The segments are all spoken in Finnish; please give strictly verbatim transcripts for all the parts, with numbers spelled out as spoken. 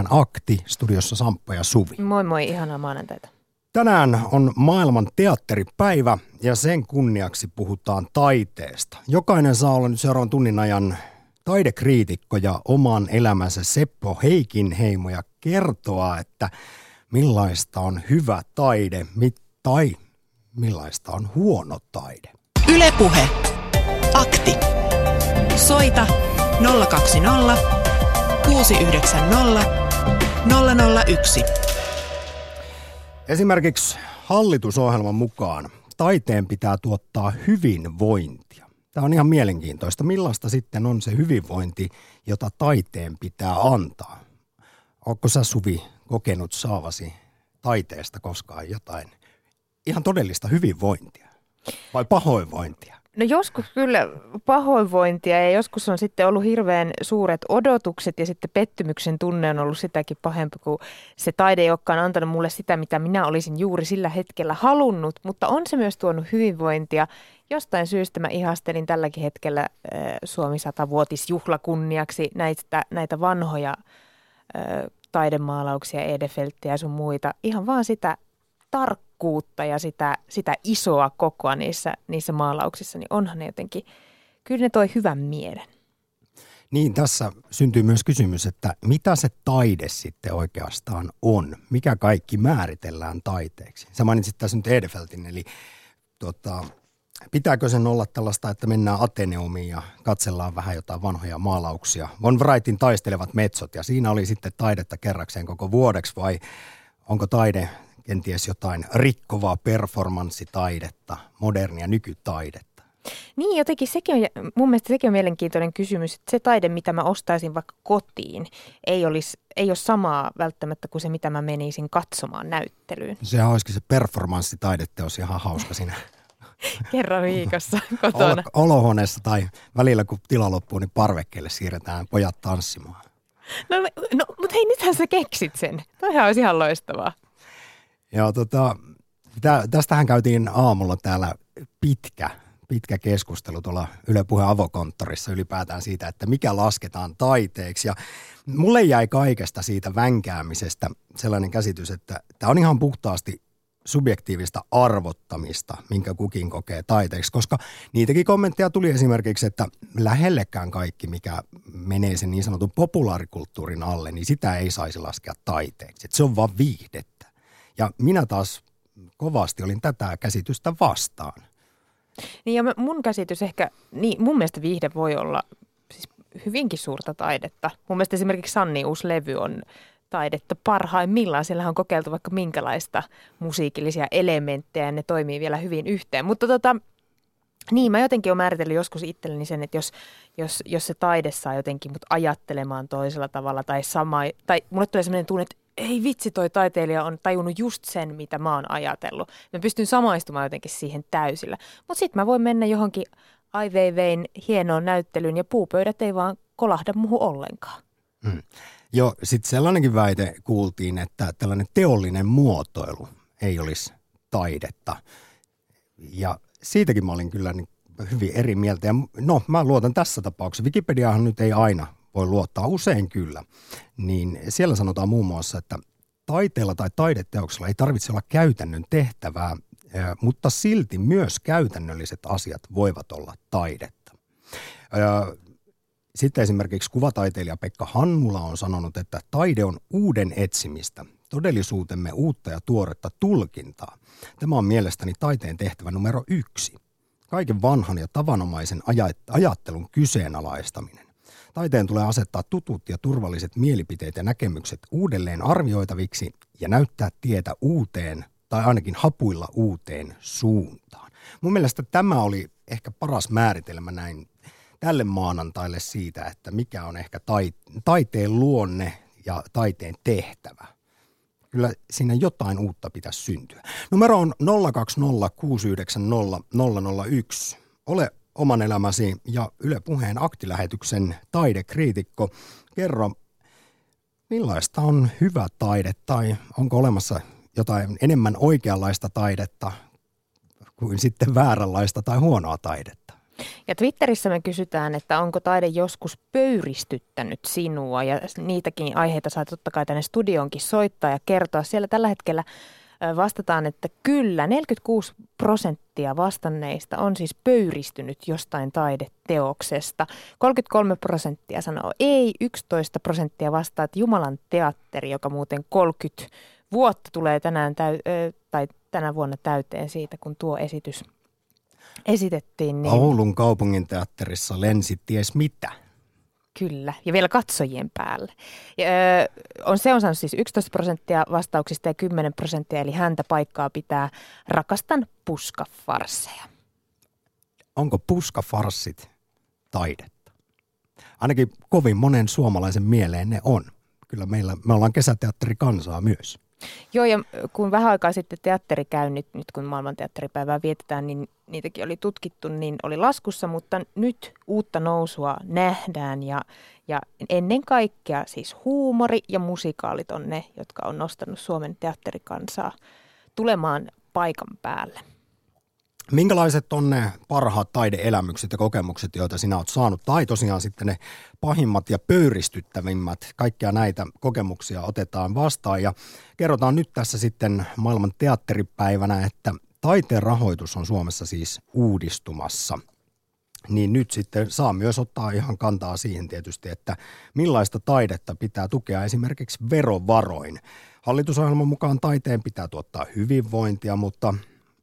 Puheen akti, studiossa Samppa ja Suvi. Moi moi, ihanaa maanantaita. Tänään on maailman teatteripäivä ja sen kunniaksi puhutaan taiteesta. Jokainen saa olla nyt seuraavan tunnin ajan taidekriitikko ja oman elämänsä Seppo Heikinheimo ja kertoa, että millaista on hyvä taide tai millaista on huono taide. Yle Puhe. Akti. Soita nolla kaksi nolla kuusi yhdeksän nolla nolla nolla yksi. Esimerkiksi hallitusohjelman mukaan taiteen pitää tuottaa hyvinvointia. Tämä on ihan mielenkiintoista. Millaista sitten on se hyvinvointi, jota taiteen pitää antaa? Oletko sä, Suvi, kokenut saavasi taiteesta koskaan jotain ihan todellista hyvinvointia vai pahoinvointia? No joskus kyllä pahoinvointia ja joskus on sitten ollut hirveän suuret odotukset ja sitten pettymyksen tunne on ollut sitäkin pahempi, kun se taide ei olekaan antanut mulle sitä, mitä minä olisin juuri sillä hetkellä halunnut, mutta on se myös tuonut hyvinvointia. Jostain syystä mä ihastelin tälläkin hetkellä äh, Suomi sata-vuotisjuhla kunniaksi näitä, näitä vanhoja äh, taidemaalauksia, Edefelttiä ja sun muita, ihan vaan sitä tarkkuutta ja sitä, sitä isoa kokoa niissä, niissä maalauksissa, niin onhan ne jotenkin, kyllä ne toi hyvän mielen. Niin, tässä syntyy myös kysymys, että mitä se taide sitten oikeastaan on? Mikä kaikki määritellään taiteeksi? Sä mainitsit tässä nyt Edefeltin, eli tota, pitääkö sen olla tällaista, että mennään Ateneumiin ja katsellaan vähän jotain vanhoja maalauksia? Von Wrightin Taistelevat metsot, ja siinä oli sitten taidetta kerrakseen koko vuodeksi, vai onko taide kenties jotain rikkovaa performanssitaidetta, modernia nykytaidetta? Niin, jotenkin sekin on, mun mielestä sekin on mielenkiintoinen kysymys, että se taide, mitä mä ostaisin vaikka kotiin, ei, olisi, ei ole samaa välttämättä kuin se, mitä mä menisin katsomaan näyttelyyn. Sehän olisikin se performanssitaideteos ihan hauska siinä. Kerran viikossa kotona. Ol- olohuoneessa tai välillä, kun tila loppuu, niin parvekkeelle siirretään pojat tanssimaan. No, no mutta hei, nythän sä keksit sen. Toihan olisi ihan loistavaa. Joo, tota, tä, tästähän käytiin aamulla täällä pitkä, pitkä keskustelu tuolla Yle Puheen avokonttorissa ylipäätään siitä, että mikä lasketaan taiteeksi. Ja mulle jäi kaikesta siitä vänkäämisestä sellainen käsitys, että tämä on ihan puhtaasti subjektiivista arvottamista, minkä kukin kokee taiteeksi, koska niitäkin kommentteja tuli esimerkiksi, että lähellekään kaikki, mikä menee sen niin sanotun populaarikulttuurin alle, niin sitä ei saisi laskea taiteeksi. Että se on vaan viihdettä. Ja minä taas kovasti olin tätä käsitystä vastaan. Niin ja mun käsitys ehkä, niin mun mielestä viihde voi olla siis hyvinkin suurta taidetta. Mun mielestä esimerkiksi Sanni uusi levy on taidetta parhaimmillaan. Siellä on kokeiltu vaikka minkälaista musiikillisia elementtejä ja ne toimii vielä hyvin yhteen. Mutta tota, niin mä jotenkin olen määritellyt joskus itselleni sen, että jos, jos, jos se taide saa jotenkin mut ajattelemaan toisella tavalla tai sama, tai mulle tulee sellainen tunne, että ei vitsi, toi taiteilija on tajunnut just sen, mitä mä oon ajatellut. Mä pystyn samaistumaan jotenkin siihen täysillä. Mutta sitten mä voin mennä johonkin Ai Weiwein hienoon näyttelyyn ja puupöydät ei vaan kolahda muuhun ollenkaan. Hmm. Joo, sitten sellainenkin väite kuultiin, että tällainen teollinen muotoilu ei olisi taidetta. Ja siitäkin mä olin kyllä niin hyvin eri mieltä. Ja no, mä luotan tässä tapauksessa. Wikipediahan nyt ei aina voi luottaa, usein kyllä. Niin siellä sanotaan muun muassa, että taiteella tai taideteoksella ei tarvitse olla käytännön tehtävää, mutta silti myös käytännölliset asiat voivat olla taidetta. Sitten esimerkiksi kuvataiteilija Pekka Hannula on sanonut, että taide on uuden etsimistä, todellisuutemme uutta ja tuoretta tulkintaa. Tämä on mielestäni taiteen tehtävä numero yksi. Kaiken vanhan ja tavanomaisen ajattelun kyseenalaistaminen. Taiteen tulee asettaa tutut ja turvalliset mielipiteet ja näkemykset uudelleen arvioitaviksi ja näyttää tietä uuteen tai ainakin hapuilla uuteen suuntaan. Mun mielestä tämä oli ehkä paras määritelmä näin tälle maanantaille siitä, että mikä on ehkä taiteen luonne ja taiteen tehtävä. Kyllä siinä jotain uutta pitäisi syntyä. Numero on nolla kaksi nolla kuusi yhdeksän nolla nolla nolla yksi. Ole oman elämäsi ja Yle Puheen aktilähetyksen taidekriitikko. Kerro, millaista on hyvä taide tai onko olemassa jotain enemmän oikeanlaista taidetta kuin sitten vääränlaista tai huonoa taidetta? Ja Twitterissä me kysytään, että onko taide joskus pöyristyttänyt sinua, ja niitäkin aiheita saa totta kai tänne studioonkin soittaa ja kertoa. Siellä tällä hetkellä vastataan, että kyllä, neljäkymmentäkuusi prosenttia vastanneista on siis pöyristynyt jostain taideteoksesta. kolmekymmentäkolme prosenttia sanoo ei, yksitoista prosenttia vastaa, että Jumalan teatteri, joka muuten kolmekymmentä vuotta tulee tänään täy- tai tänä vuonna täyteen siitä, kun tuo esitys esitettiin. Niin Oulun kaupunginteatterissa lensi ties mitä. Kyllä, ja vielä katsojien päälle. Ja, ö, on, se on saanut siis yksitoista prosenttia vastauksista ja kymmenen prosenttia, eli häntä paikkaa pitää rakastan puskafarsseja. Onko puskafarssit taidetta? Ainakin kovin monen suomalaisen mieleen ne on. Kyllä meillä, me ollaan kesäteatterikansaa myös. Joo, ja kun vähän aikaa sitten teatterikäynnit, nyt kun maailmanteatteripäivää vietetään, niin niitäkin oli tutkittu, niin oli laskussa, mutta nyt uutta nousua nähdään ja, ja ennen kaikkea siis huumori ja musikaalit on ne, jotka on nostanut Suomen teatterikansaa tulemaan paikan päälle. Minkälaiset on ne parhaat taideelämykset ja kokemukset, joita sinä olet saanut? Tai tosiaan sitten ne pahimmat ja pöyristyttävimmät. Kaikkia näitä kokemuksia otetaan vastaan ja kerrotaan nyt tässä sitten maailman teatteripäivänä, että taiteen rahoitus on Suomessa siis uudistumassa. Niin nyt sitten saa myös ottaa ihan kantaa siihen tietysti, että millaista taidetta pitää tukea esimerkiksi verovaroin. Hallitusohjelman mukaan taiteen pitää tuottaa hyvinvointia, mutta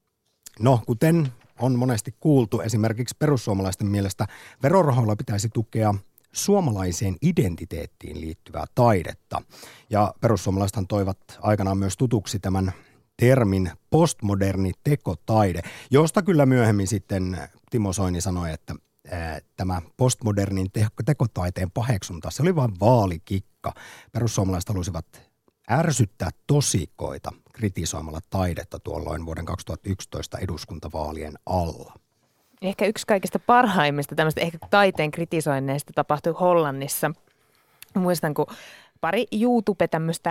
no, kuten on monesti kuultu, esimerkiksi perussuomalaisten mielestä verorahoilla pitäisi tukea suomalaiseen identiteettiin liittyvää taidetta. Ja perussuomalaisethan toivat aikanaan myös tutuksi tämän termin postmoderni tekotaide, josta kyllä myöhemmin sitten Timo Soini sanoi, että ää, tämä postmodernin te- tekotaiteen paheksunta, se oli vain vaalikikka. Perussuomalaiset halusivat ärsyttää tosikoita kritisoimalla taidetta tuolloin vuoden kaksituhattayksitoista eduskuntavaalien alla. Ehkä yksi kaikista parhaimmista tämmöistä ehkä taiteen kritisoinneista tapahtui Hollannissa. Muistan, kun pari YouTube tämmöistä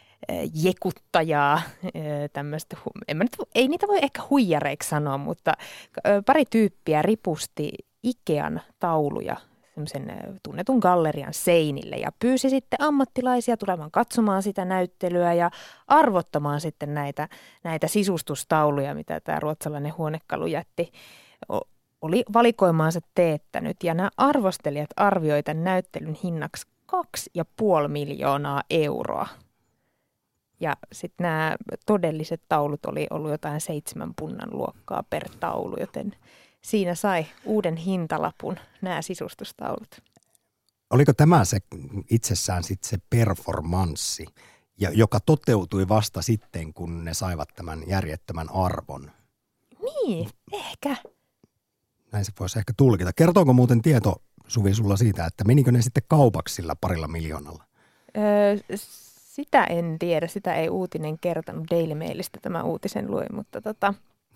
jekuttajaa, tämmöistä, en mä nyt, ei niitä voi ehkä huijareiksi sanoa, mutta pari tyyppiä ripusti Ikean tauluja semmoisen tunnetun gallerian seinille ja pyysi sitten ammattilaisia tulemaan katsomaan sitä näyttelyä ja arvottamaan sitten näitä, näitä sisustustauluja, mitä tämä ruotsalainen huonekalu jätti, oli valikoimaansa teettänyt. Ja nämä arvostelijat arvioivat tämän näyttelyn hinnaksi kaksi ja puoli miljoonaa euroa. Ja sitten nämä todelliset taulut oli ollut jotain seitsemän punnan luokkaa per taulu, joten siinä sai uuden hintalapun nämä sisustustaulut. Oliko tämä se itsessään sitten se performanssi, joka toteutui vasta sitten, kun ne saivat tämän järjettömän arvon? Niin, ehkä. Näin se voisi ehkä tulkita. Kertooko muuten tieto, Suvi, sulla siitä, että menikö ne sitten kaupaksi sillä parilla miljoonalla? Öö, sitä en tiedä. Sitä ei uutinen kertonut. Daily Mailistä tämä uutisen luin, mutta tota...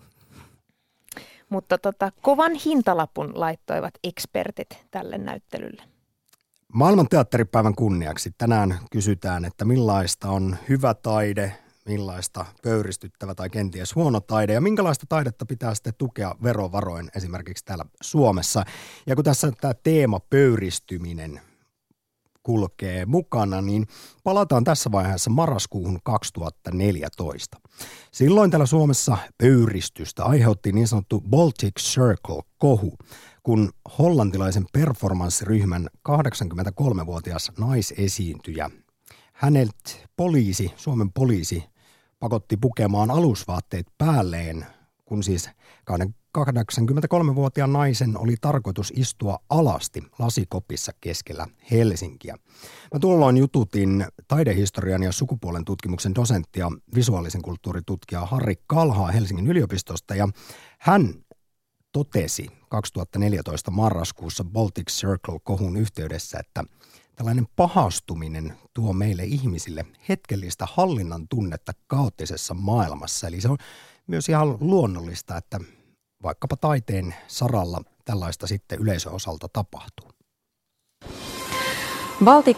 Mutta tota, kovan hintalapun laittoivat ekspertit tälle näyttelylle. Maailman teatteripäivän kunniaksi tänään kysytään, että millaista on hyvä taide, millaista pöyristyttävä tai kenties huono taide ja minkälaista taidetta pitää sitten tukea verovaroin esimerkiksi täällä Suomessa. Ja kun tässä tämä teema pöyristyminen kulkee mukana, niin palataan tässä vaiheessa marraskuuhun kaksituhattaneljätoista. Silloin täällä Suomessa pöyristystä aiheutti niin sanottu Baltic Circle-kohu, kun hollantilaisen performanssiryhmän kahdeksankymmentäkolmevuotias naisesiintyjä, hänet poliisi, Suomen poliisi, pakotti pukemaan alusvaatteet päälleen, kun siis kahdeksankymmentäkolmevuotiaan naisen oli tarkoitus istua alasti lasikopissa keskellä Helsinkiä. Mä tuolloin jututin taidehistorian ja sukupuolen tutkimuksen dosenttia, visuaalisen kulttuuritutkija Harri Kalhaa Helsingin yliopistosta, ja hän totesi kaksituhattaneljätoista marraskuussa Baltic Circle-kohun yhteydessä, että tällainen pahastuminen tuo meille ihmisille hetkellistä hallinnan tunnetta kaoottisessa maailmassa. Eli se on myös ihan luonnollista, että vaikkapa taiteen saralla tällaista sitten yleisön osalta tapahtuu. Baltic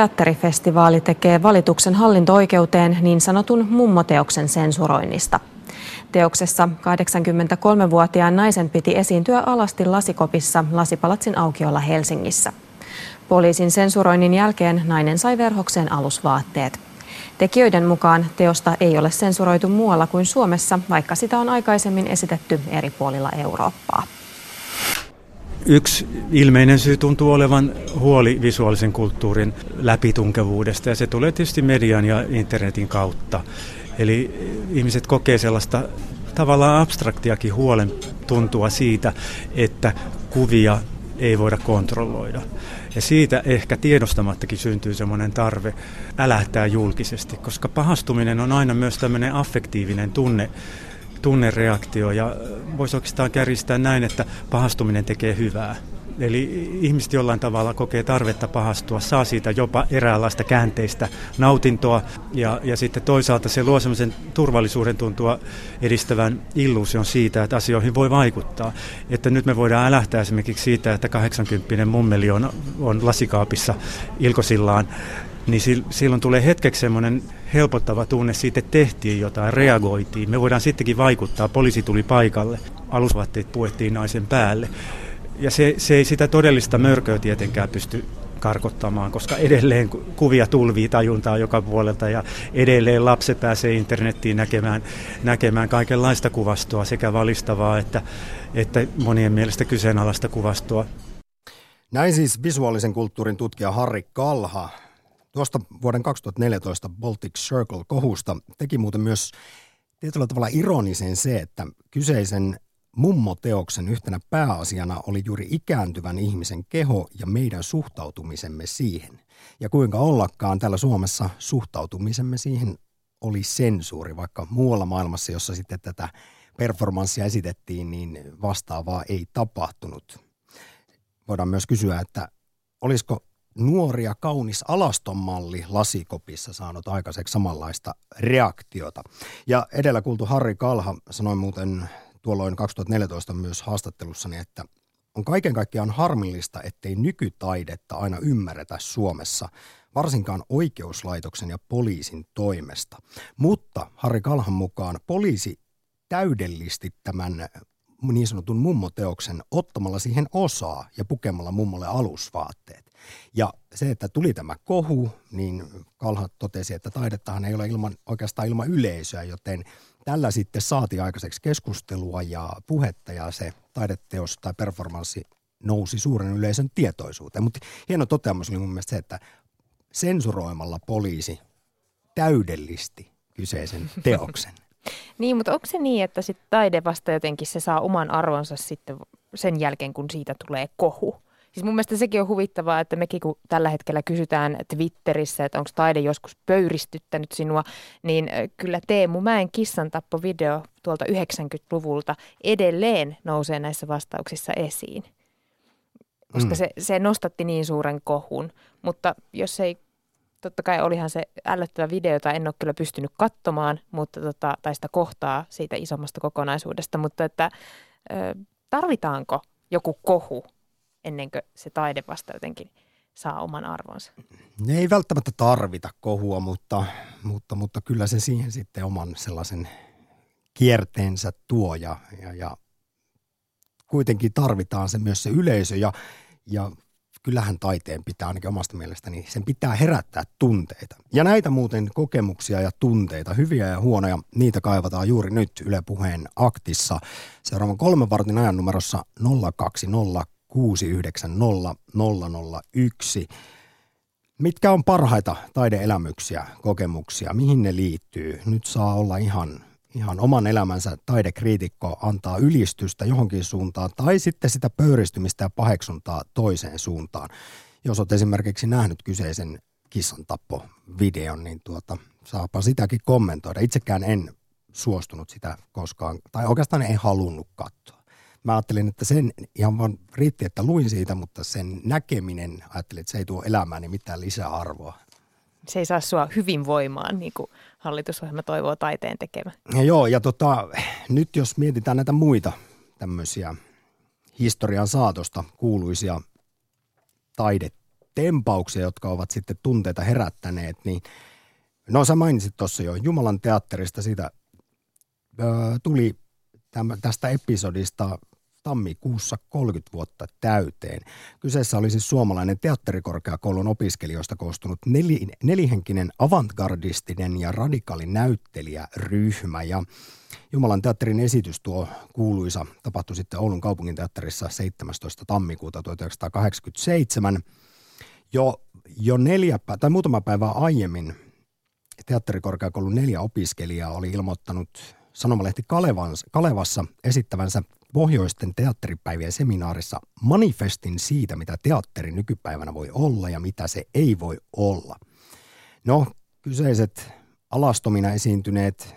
Circle-teatterifestivaali tekee valituksen hallinto-oikeuteen niin sanotun mummoteoksen sensuroinnista. Teoksessa kahdeksankymmentäkolmevuotiaan naisen piti esiintyä alasti lasikopissa Lasipalatsin aukiolla Helsingissä. Poliisin sensuroinnin jälkeen nainen sai verhokseen alusvaatteet. Tekijöiden mukaan teosta ei ole sensuroitu muualla kuin Suomessa, vaikka sitä on aikaisemmin esitetty eri puolilla Eurooppaa. Yksi ilmeinen syy tuntuu olevan huoli visuaalisen kulttuurin läpitunkevuudesta, ja se tulee tietysti median ja internetin kautta. Eli ihmiset kokee sellaista tavallaan abstraktiakin huolen tuntua siitä, että kuvia ei voida kontrolloida. Ja siitä ehkä tiedostamattakin syntyy semmoinen tarve älähtää julkisesti, koska pahastuminen on aina myös tämmöinen affektiivinen tunne, tunnereaktio, ja voisi oikeastaan kärjistää näin, että pahastuminen tekee hyvää. Eli ihmiset jollain tavalla kokee tarvetta pahastua, saa siitä jopa eräänlaista käänteistä nautintoa, ja, ja sitten toisaalta se luo semmoisen turvallisuuden tuntua edistävän illuusion siitä, että asioihin voi vaikuttaa. Että nyt me voidaan älähtää esimerkiksi siitä, että kahdeksankymppinen mummeli on, on lasikaapissa ilkosillaan, niin silloin tulee hetkeksi semmoinen helpottava tunne siitä, että tehtiin jotain, reagoitiin. Me voidaan sittenkin vaikuttaa, poliisi tuli paikalle, alusvaatteet puettiin naisen päälle. Ja se, se ei sitä todellista mörköä tietenkään pysty karkottamaan, koska edelleen kuvia tulvii tajuntaa joka puolelta, ja edelleen lapset pääsee internettiin näkemään, näkemään kaikenlaista kuvastoa, sekä valistavaa että, että monien mielestä kyseenalaista kuvastoa. Näin siis visuaalisen kulttuurin tutkija Harri Kalha. Tuosta vuoden kaksituhattaneljätoista Baltic Circle-kohusta teki muuten myös tietyllä tavalla ironisen se, että kyseisen mummoteoksen yhtenä pääasiana oli juuri ikääntyvän ihmisen keho ja meidän suhtautumisemme siihen. Ja kuinka ollakaan täällä Suomessa suhtautumisemme siihen oli sensuuri, vaikka muualla maailmassa, jossa sitten tätä performanssia esitettiin, niin vastaavaa ei tapahtunut. Voidaan myös kysyä, että olisiko nuori ja kaunis alastonmalli lasikopissa saanut aikaiseksi samanlaista reaktiota. Ja edellä kuultu Harri Kalha sanoi muuten tuolloin kaksituhattaneljätoista myös haastattelussani, että on kaiken kaikkiaan harmillista, ettei nykytaidetta aina ymmärretä Suomessa, varsinkaan oikeuslaitoksen ja poliisin toimesta. Mutta Harri Kalhan mukaan poliisi täydellisti tämän niin sanotun mummoteoksen ottamalla siihen osaa ja pukemalla mummolle alusvaatteet. Ja se, että tuli tämä kohu, niin Kalha totesi, että taidettahan ei ole ilman, oikeastaan ilman yleisöä, joten tällä sitten saatiin aikaiseksi keskustelua ja puhetta, ja se taideteos tai performanssi nousi suuren yleisön tietoisuuteen. Mutta hieno toteamus oli mun mielestä se, että sensuroimalla poliisi täydellisti kyseisen teoksen. Niin, mutta onko se niin, että sit taide vasta jotenkin se saa oman arvonsa sitten sen jälkeen, kun siitä tulee kohu? Siis mun mielestä sekin on huvittavaa, että mekin kun tällä hetkellä kysytään Twitterissä, että onko taide joskus pöyristyttänyt sinua, niin kyllä Teemu Mäen kissantappovideo tuolta yhdeksänkymmentäluvulta edelleen nousee näissä vastauksissa esiin. Koska mm. se, se nostatti niin suuren kohun, mutta jos ei, totta kai olihan se ällöttävä video, jota en ole kyllä pystynyt katsomaan, mutta tota, tai sitä kohtaa siitä isommasta kokonaisuudesta, mutta että tarvitaanko joku kohu ennen kuin se taide vasta jotenkin saa oman arvonsa? Ne ei välttämättä tarvita kohua, mutta, mutta, mutta kyllä se siihen sitten oman sellaisen kierteensä tuo, ja, ja, ja kuitenkin tarvitaan se myös se yleisö, ja, ja kyllähän taiteen pitää ainakin omasta mielestäni, sen pitää herättää tunteita. Ja näitä muuten kokemuksia ja tunteita, hyviä ja huonoja, niitä kaivataan juuri nyt Yle Puheen aktissa. Seuraavan kolmen vartin ajan numerossa nolla kaksi nolla kuusi yhdeksän nolla nolla nolla yksi. Mitkä on parhaita taideelämyksiä, kokemuksia, mihin ne liittyy? Nyt saa olla ihan, ihan oman elämänsä taidekriitikko, antaa ylistystä johonkin suuntaan tai sitten sitä pöyristymistä ja paheksuntaa toiseen suuntaan. Jos olet esimerkiksi nähnyt kyseisen kissantappo-videon, niin tuota, saapa sitäkin kommentoida. Itsekään en suostunut sitä koskaan, tai oikeastaan en halunnut katsoa. Mä ajattelin, että sen ihan vaan riitti, että luin siitä, mutta sen näkeminen, ajattelin, että se ei tuo elämääni mitään lisäarvoa. Se ei saa sua hyvinvoimaan, niin kuin hallitusohjelma toivoo taiteen tekemään. Ja joo, ja tota, nyt jos mietitään näitä muita tämmöisiä historian saatosta kuuluisia taidetempauksia, jotka ovat sitten tunteita herättäneet, niin no sä mainitsit tuossa jo Jumalan teatterista, siitä tuli tästä episodista tammikuussa kolmekymmentä vuotta täyteen. Kyseessä oli siis suomalainen teatterikorkeakoulun opiskelijoista koostunut neli, nelihenkinen avantgardistinen ja radikaali näyttelijäryhmä. Ja Jumalan teatterin esitys, tuo kuuluisa, tapahtui sitten Oulun kaupunginteatterissa seitsemästoista tammikuuta tuhatyhdeksänsataakahdeksankymmentäseitsemän. Jo, jo neljä, tai muutama päivä aiemmin teatterikorkeakoulun neljä opiskelijaa oli ilmoittanut sanomalehti Kalevassa esittävänsä pohjoisten teatteripäivien seminaarissa manifestin siitä, mitä teatteri nykypäivänä voi olla ja mitä se ei voi olla. No, kyseiset alastomina esiintyneet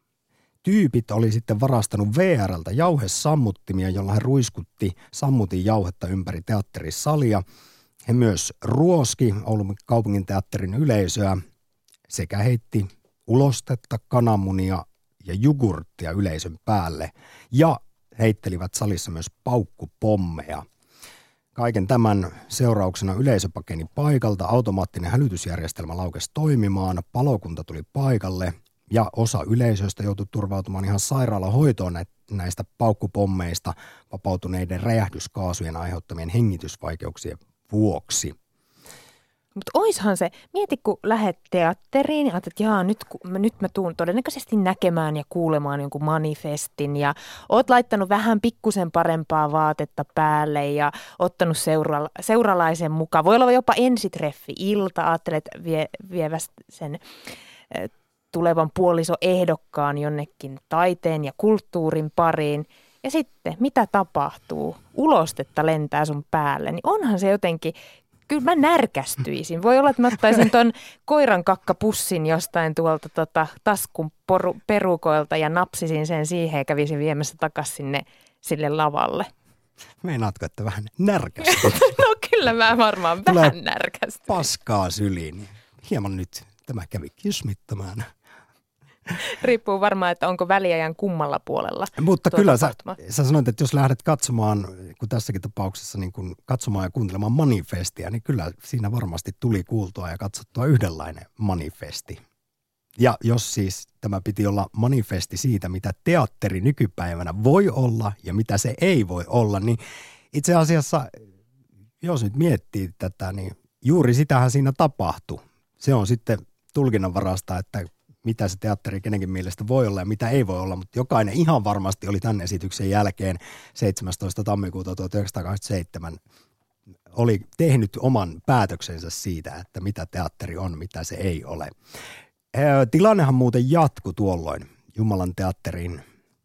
tyypit oli sitten varastanut V R:ltä jauhesammuttimia, jolla hän ruiskutti sammutin jauhetta ympäri teatterisalia. He myös ruoski Oulun kaupunginteatterin yleisöä sekä heitti ulostetta, kananmunia ja jogurttia yleisön päälle ja heittelivät salissa myös paukkupommeja. Kaiken tämän seurauksena yleisö pakeni paikalta, automaattinen hälytysjärjestelmä laukesi toimimaan, palokunta tuli paikalle ja osa yleisöstä joutui turvautumaan ihan sairaalahoitoon näistä paukkupommeista vapautuneiden räjähdyskaasujen aiheuttamien hengitysvaikeuksien vuoksi. Mutta oishan se, mieti kun lähdet teatteriin ja ajattelet, että jaa, nyt, nyt mä tuun todennäköisesti näkemään ja kuulemaan jonkun manifestin ja oot laittanut vähän pikkusen parempaa vaatetta päälle ja ottanut seura, seuralaisen mukaan. Voi olla jopa ensitreffi ilta, ajattelet vie, vievästä sen äh, tulevan puolisoehdokkaan jonnekin taiteen ja kulttuurin pariin. Ja sitten, mitä tapahtuu? Ulostetta lentää sun päälle, niin onhan se jotenkin... Kyllä mä närkästyisin. Voi olla, että mä ottaisin ton koiran kakkapussin jostain tuolta tota, taskun poru, perukoilta ja napsisin sen siihen ja kävisin viemässä takaisin sinne sille lavalle. Meinaatko, että vähän närkästyt? No kyllä mä varmaan Tulee vähän närkästyin. Paskaa syliin. Hieman nyt tämä kävi kismittämään. Riippuu varmaan, että onko väliajan kummalla puolella. Mutta kyllä sä, sä sanoit, että jos lähdet katsomaan, kun tässäkin tapauksessa niin kun katsomaan ja kuuntelemaan manifestia, niin kyllä siinä varmasti tuli kuultua ja katsottua yhdenlainen manifesti. Ja jos siis tämä piti olla manifesti siitä, mitä teatteri nykypäivänä voi olla ja mitä se ei voi olla, niin itse asiassa, jos nyt miettii tätä, niin juuri sitähän siinä tapahtui. Se on sitten tulkinnanvarasta, että mitä se teatteri kenenkin mielestä voi olla ja mitä ei voi olla, mutta jokainen ihan varmasti oli tämän esityksen jälkeen seitsemästoista tammikuuta tuhatyhdeksänsataakahdeksankymmentäseitsemän oli tehnyt oman päätöksensä siitä, että mitä teatteri on, mitä se ei ole. Tilannehan muuten jatkui tuolloin Jumalan teatterin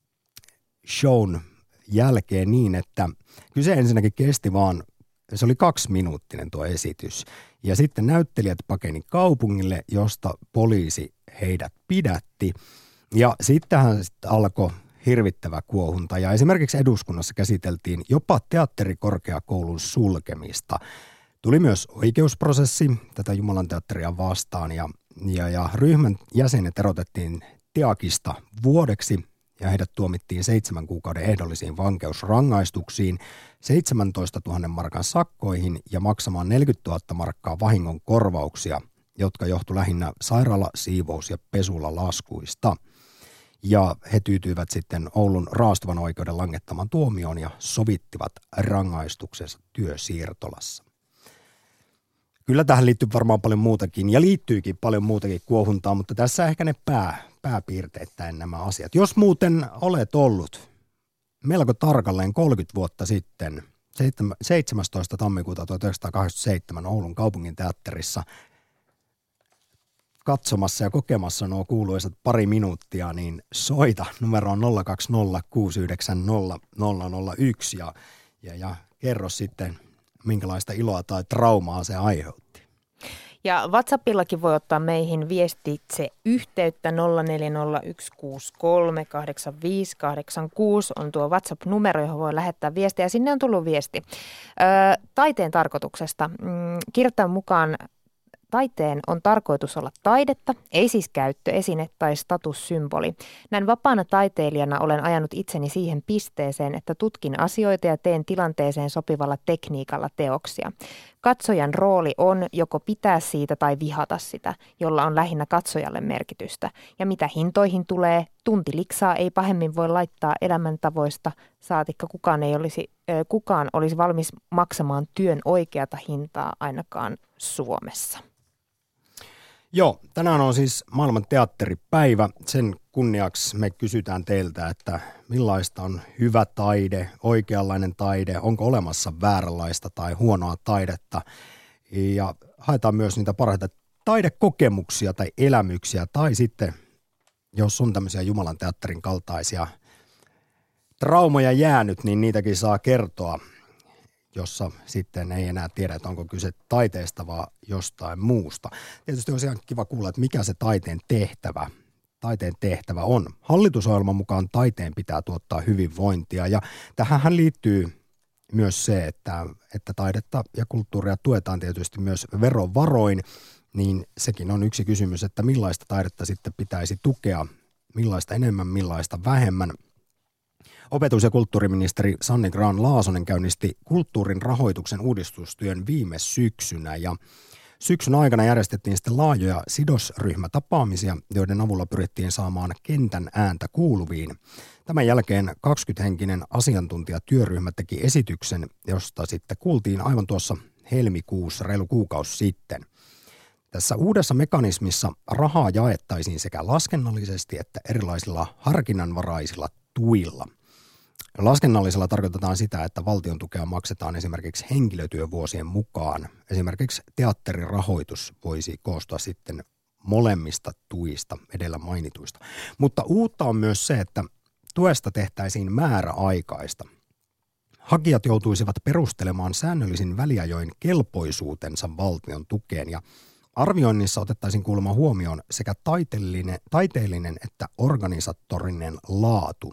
shown jälkeen niin, että kyse ensinnäkin kesti vaan, se oli kaksiminuuttinen tuo esitys. Ja sitten näyttelijät pakeni kaupungille, josta poliisi heidät pidätti. Ja sittenhän sitten alkoi hirvittävä kuohunta. Ja esimerkiksi eduskunnassa käsiteltiin jopa teatterikorkeakoulun sulkemista. Tuli myös oikeusprosessi tätä Jumalan teatteria vastaan ja, ja, ja ryhmän jäsenet erotettiin Teakista vuodeksi ja heidät tuomittiin seitsemän kuukauden ehdollisiin vankeusrangaistuksiin, seitsemäntoistatuhatta markan sakkoihin ja maksamaan neljäkymmentätuhatta markkaa vahingon korvauksia, jotka johtu lähinnä sairaala-, siivous- ja pesulalaskuista. Ja he tyytyivät sitten Oulun raastuvan oikeuden langettamaan tuomioon ja sovittivat rangaistuksensa työsiirtolassa. Kyllä tähän liittyy varmaan paljon muutakin ja liittyykin paljon muutakin kuohuntaa, mutta tässä ehkä ne pää, pääpiirteittäin nämä asiat. Jos muuten olet ollut melko tarkalleen kolmekymmentä vuotta sitten, seitsemästoista tammikuuta tuhatyhdeksänsataakahdeksankymmentäseitsemän Oulun kaupunginteatterissa katsomassa ja kokemassa nuo kuuluisat pari minuuttia, niin soita numeroon nolla kaksi nolla kuusi yhdeksän nolla nolla nolla yksi ja, ja, ja kerro sitten, minkälaista iloa tai traumaa se aiheutti. Ja WhatsAppillakin voi ottaa meihin viestitse yhteyttä nolla neljä nolla yksi kuusi kolme kahdeksan viisi kahdeksan kuusi on tuo WhatsApp-numero, johon voi lähettää viestiä. Sinne on tullut viesti. Ö, taiteen tarkoituksesta. Mm, kirjoittajan mukaan taiteen on tarkoitus olla taidetta, ei siis käyttöesine tai statussymboli. Näin vapaana taiteilijana olen ajanut itseni siihen pisteeseen, että tutkin asioita ja teen tilanteeseen sopivalla tekniikalla teoksia. Katsojan rooli on joko pitää siitä tai vihata sitä, jolla on lähinnä katsojalle merkitystä. Ja mitä hintoihin tulee, tunti liksaa ei pahemmin voi laittaa elämäntavoista, saatikka kukaan, ei olisi, kukaan olisi valmis maksamaan työn oikeata hintaa ainakaan Suomessa. Joo, tänään on siis maailman teatteripäivä. Sen kunniaksi me kysytään teiltä, että millaista on hyvä taide, oikeanlainen taide, onko olemassa vääränlaista tai huonoa taidetta. Ja haetaan myös niitä parhaita taidekokemuksia tai elämyksiä tai sitten, jos on tämmöisiä Jumalan teatterin kaltaisia traumoja jäänyt, niin niitäkin saa kertoa, jossa sitten ei enää tiedä, että onko kyse taiteesta vaan jostain muusta. Tietysti olisi ihan kiva kuulla, että mikä se taiteen tehtävä, taiteen tehtävä on. Hallitusohjelman mukaan taiteen pitää tuottaa hyvinvointia ja tähän liittyy myös se, että, että taidetta ja kulttuuria tuetaan tietysti myös verovaroin, niin sekin on yksi kysymys, että millaista taidetta sitten pitäisi tukea, millaista enemmän, millaista vähemmän. Opetus- ja kulttuuriministeri Sanni Grahn-Laasonen käynnisti kulttuurin rahoituksen uudistustyön viime syksynä ja syksyn aikana järjestettiin sitten laajoja sidosryhmätapaamisia, joiden avulla pyrittiin saamaan kentän ääntä kuuluviin. Tämän jälkeen kaksikymmentähenkinen asiantuntijatyöryhmä teki esityksen, josta sitten kuultiin aivan tuossa helmikuussa, reilu kuukausi sitten. Tässä uudessa mekanismissa rahaa jaettaisiin sekä laskennallisesti että erilaisilla harkinnanvaraisilla tuilla. Laskennallisella tarkoitetaan sitä, että valtion tukea maksetaan esimerkiksi henkilötyövuosien mukaan. Esimerkiksi teatterirahoitus voisi koostua sitten molemmista tuista edellä mainituista. Mutta uutta on myös se, että tuesta tehtäisiin määräaikaista. Hakijat joutuisivat perustelemaan säännöllisin väliajoin kelpoisuutensa valtion tukeen ja arvioinnissa otettaisiin kuulemma huomioon sekä taiteellinen, taiteellinen että organisatorinen laatu.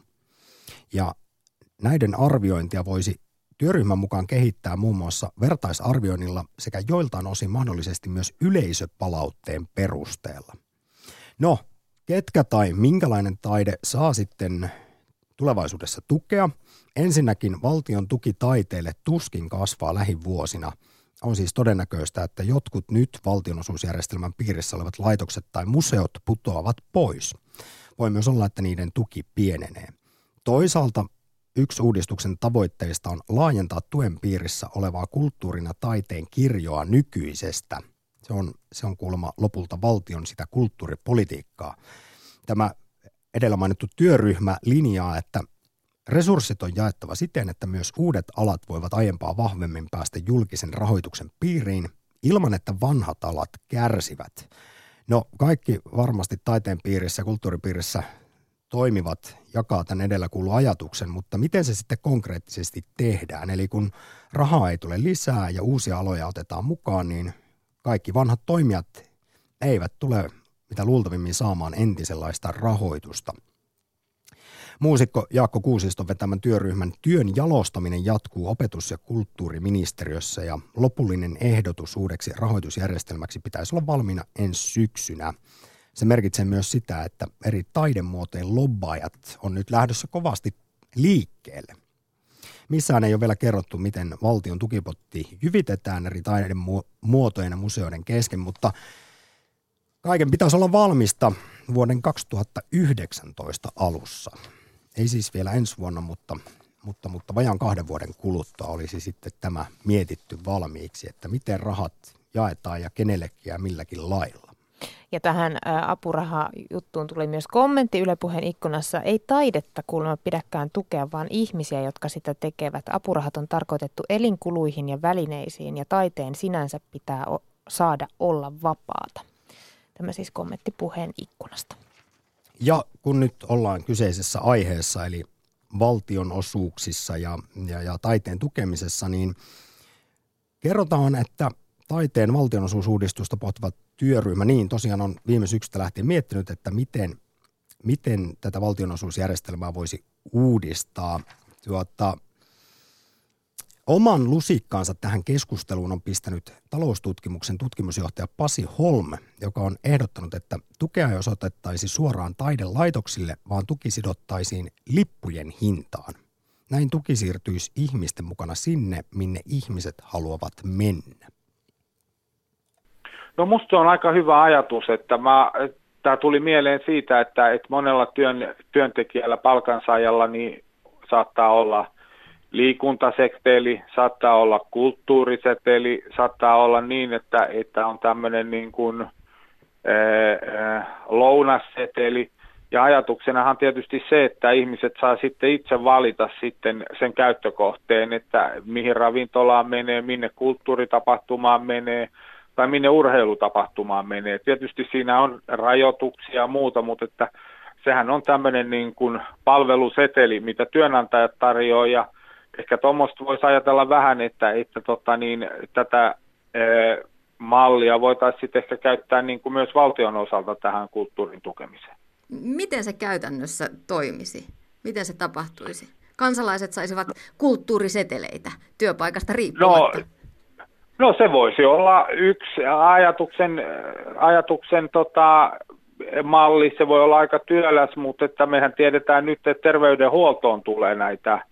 Ja näiden arviointia voisi työryhmän mukaan kehittää muun muassa vertaisarvioinnilla sekä joiltain osin mahdollisesti myös yleisöpalautteen perusteella. No, ketkä tai minkälainen taide saa sitten tulevaisuudessa tukea? Ensinnäkin valtion tuki taiteelle tuskin kasvaa lähivuosina. On siis todennäköistä, että jotkut nyt valtionosuusjärjestelmän piirissä olevat laitokset tai museot putoavat pois. Voi myös olla, että niiden tuki pienenee. Toisaalta yksi uudistuksen tavoitteista on laajentaa tuen piirissä olevaa kulttuurin ja taiteen kirjoa nykyisestä. Se on, se on kuulemma lopulta valtion sitä kulttuuripolitiikkaa. Tämä edellä mainittu työryhmä linjaa, että resurssit on jaettava siten, että myös uudet alat voivat aiempaa vahvemmin päästä julkisen rahoituksen piiriin ilman, että vanhat alat kärsivät. No kaikki varmasti taiteen piirissä ja kulttuuripiirissä toimivat jakaa tämän edellä kuulun ajatuksen, mutta miten se sitten konkreettisesti tehdään? Eli kun rahaa ei tule lisää ja uusia aloja otetaan mukaan, niin kaikki vanhat toimijat eivät tule mitä luultavimmin saamaan entisenlaista rahoitusta. Muusikko Jaakko Kuusiston vetämän työryhmän työn jalostaminen jatkuu opetus- ja kulttuuriministeriössä ja lopullinen ehdotus uudeksi rahoitusjärjestelmäksi pitäisi olla valmiina ensi syksynä. Se merkitsee myös sitä, että eri taidemuotojen lobbaajat on nyt lähdössä kovasti liikkeelle. Missään ei ole vielä kerrottu, miten valtion tukipotti jyvitetään eri taidemuotojen ja museoiden kesken, mutta kaiken pitäisi olla valmista vuoden kaksituhattayhdeksäntoista alussa. Ei siis vielä ensi vuonna, mutta, mutta, mutta vajaan kahden vuoden kuluttua olisi sitten tämä mietitty valmiiksi, että miten rahat jaetaan ja kenellekin ja milläkin lailla. Ja tähän apurahajuttuun tuli myös kommentti Yle Puheen ikkunassa. Ei taidetta kuulemma pidäkään tukea, vaan ihmisiä, jotka sitä tekevät. Apurahat on tarkoitettu elinkuluihin ja välineisiin ja taiteen sinänsä pitää o- saada olla vapaata. Tämä siis kommentti Puheen ikkunasta. Ja kun nyt ollaan kyseisessä aiheessa, eli valtionosuuksissa ja, ja, ja taiteen tukemisessa, niin kerrotaan, että taiteen valtionosuusuudistusta pohtiva työryhmä niin tosiaan on viime syksystä lähtien miettinyt, että miten, miten tätä valtionosuusjärjestelmää voisi uudistaa. Tuota, oman lusikkaansa tähän keskusteluun on pistänyt taloustutkimuksen tutkimusjohtaja Pasi Holm, joka on ehdottanut, että tukea ei osoitettaisi suoraan taidelaitoksille, vaan tuki sidottaisiin lippujen hintaan. Näin tuki siirtyisi ihmisten mukana sinne, minne ihmiset haluavat mennä. No musta se on aika hyvä ajatus, että mä tämä tuli mieleen siitä, että, että monella työn, työntekijällä, palkansaajalla niin saattaa olla liikuntaseteli, saattaa olla kulttuuriseteli, saattaa olla niin, että, että on tämmöinen niin kuin ää, lounasseteli. Ja ajatuksenahan tietysti se, että ihmiset saa sitten itse valita sitten sen käyttökohteen, että mihin ravintolaan menee, minne kulttuuritapahtumaan menee tai minne urheilutapahtumaan menee. Tietysti siinä on rajoituksia ja muuta, mutta että sehän on tämmöinen niin kuin palveluseteli, mitä työnantajat tarjoaa, ja ehkä tuommoista voisi ajatella vähän, että, että tota niin, tätä ää, mallia voitaisiin ehkä käyttää niin kuin myös valtion osalta tähän kulttuurin tukemiseen. Miten se käytännössä toimisi? Miten se tapahtuisi? Kansalaiset saisivat kulttuuriseteleitä työpaikasta riippumatta. No, no se voisi olla yksi ajatuksen, ajatuksen tota, malli. Se voi olla aika työläs, mutta että mehän tiedetään nyt, että terveydenhuoltoon tulee näitä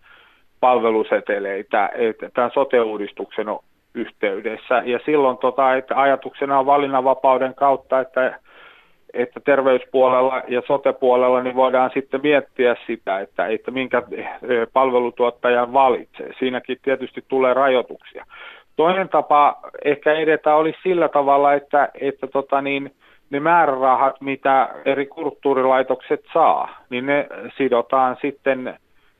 palveluseteleitä tämän sote-uudistuksen yhteydessä. Ja silloin tota, että ajatuksena on valinnanvapauden kautta, että että terveyspuolella ja sote-puolella niin voidaan sitten miettiä sitä, että, että minkä palvelutuottajan valitsee. Siinäkin tietysti tulee rajoituksia. Toinen tapa ehkä edetä olisi sillä tavalla, että, että tota niin, ne määrärahat, mitä eri kulttuurilaitokset saa, niin ne sidotaan sitten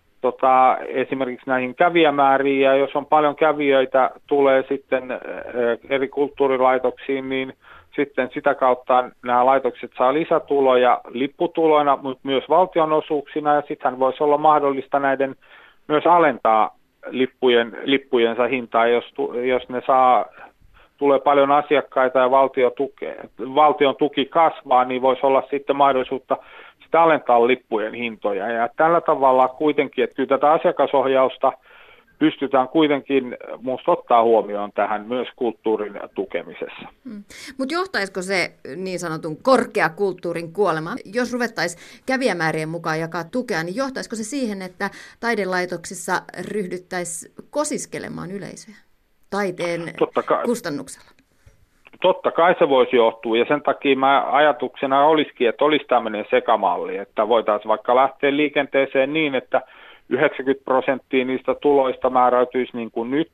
tota, esimerkiksi näihin kävijämääriin, ja jos on paljon kävijöitä tulee sitten eri kulttuurilaitoksiin, niin sitten sitä kautta nämä laitokset saa lisätuloja lipputuloina, mutta myös valtionosuuksina, ja sittenhän voisi olla mahdollista näiden myös alentaa lippujen, lippujensa hintaa, jos, jos ne saa, tulee paljon asiakkaita ja valtio tukee, valtion tuki kasvaa, niin voisi olla sitten mahdollisuutta sitä alentaa lippujen hintoja. Ja tällä tavalla kuitenkin, että kyllä tätä asiakasohjausta pystytään kuitenkin minusta ottaa huomioon tähän myös kulttuurin tukemisessa. Hmm. Mutta johtaisiko se niin sanotun korkeakulttuurin kuolema, jos ruvettaisiin kävijämäärien mukaan jakaa tukea, niin johtaisiko se siihen, että taidelaitoksissa ryhdyttäisiin kosiskelemaan yleisöä taiteen kai, kustannuksella? Totta kai se voisi johtua, ja sen takia mä ajatuksena olisikin, että olisi tämmöinen sekamalli, että voitaisiin vaikka lähteä liikenteeseen niin, että yhdeksänkymmentä prosenttia niistä tuloista määräytyisi niin kuin nyt,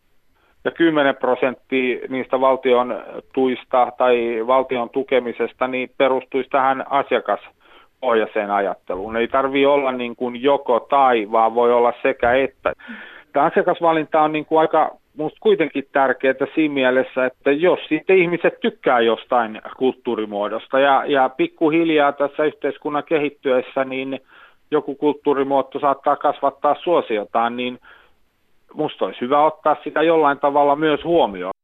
ja kymmenen prosenttia niistä valtion tuista tai valtion tukemisesta niin perustuisi tähän asiakaspohjaiseen ajatteluun. Ei tarvitse olla niin kuin joko tai, vaan voi olla sekä että. Tämä asiakasvalinta on niin kuin aika musta kuitenkin tärkeää siinä mielessä, että jos sitten ihmiset tykkää jostain kulttuurimuodosta, ja, ja pikkuhiljaa tässä yhteiskunnan kehittyessä, niin joku kulttuurimuoto saattaa kasvattaa suosiotaan, niin musta olisi hyvä ottaa sitä jollain tavalla myös huomioon.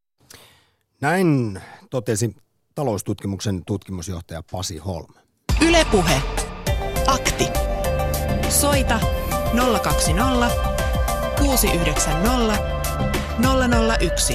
Näin totesi taloustutkimuksen tutkimusjohtaja Pasi Holm. Yle Puhe. Akti. Soita nolla kaksi nolla kuusi yhdeksän nolla nolla nolla yksi.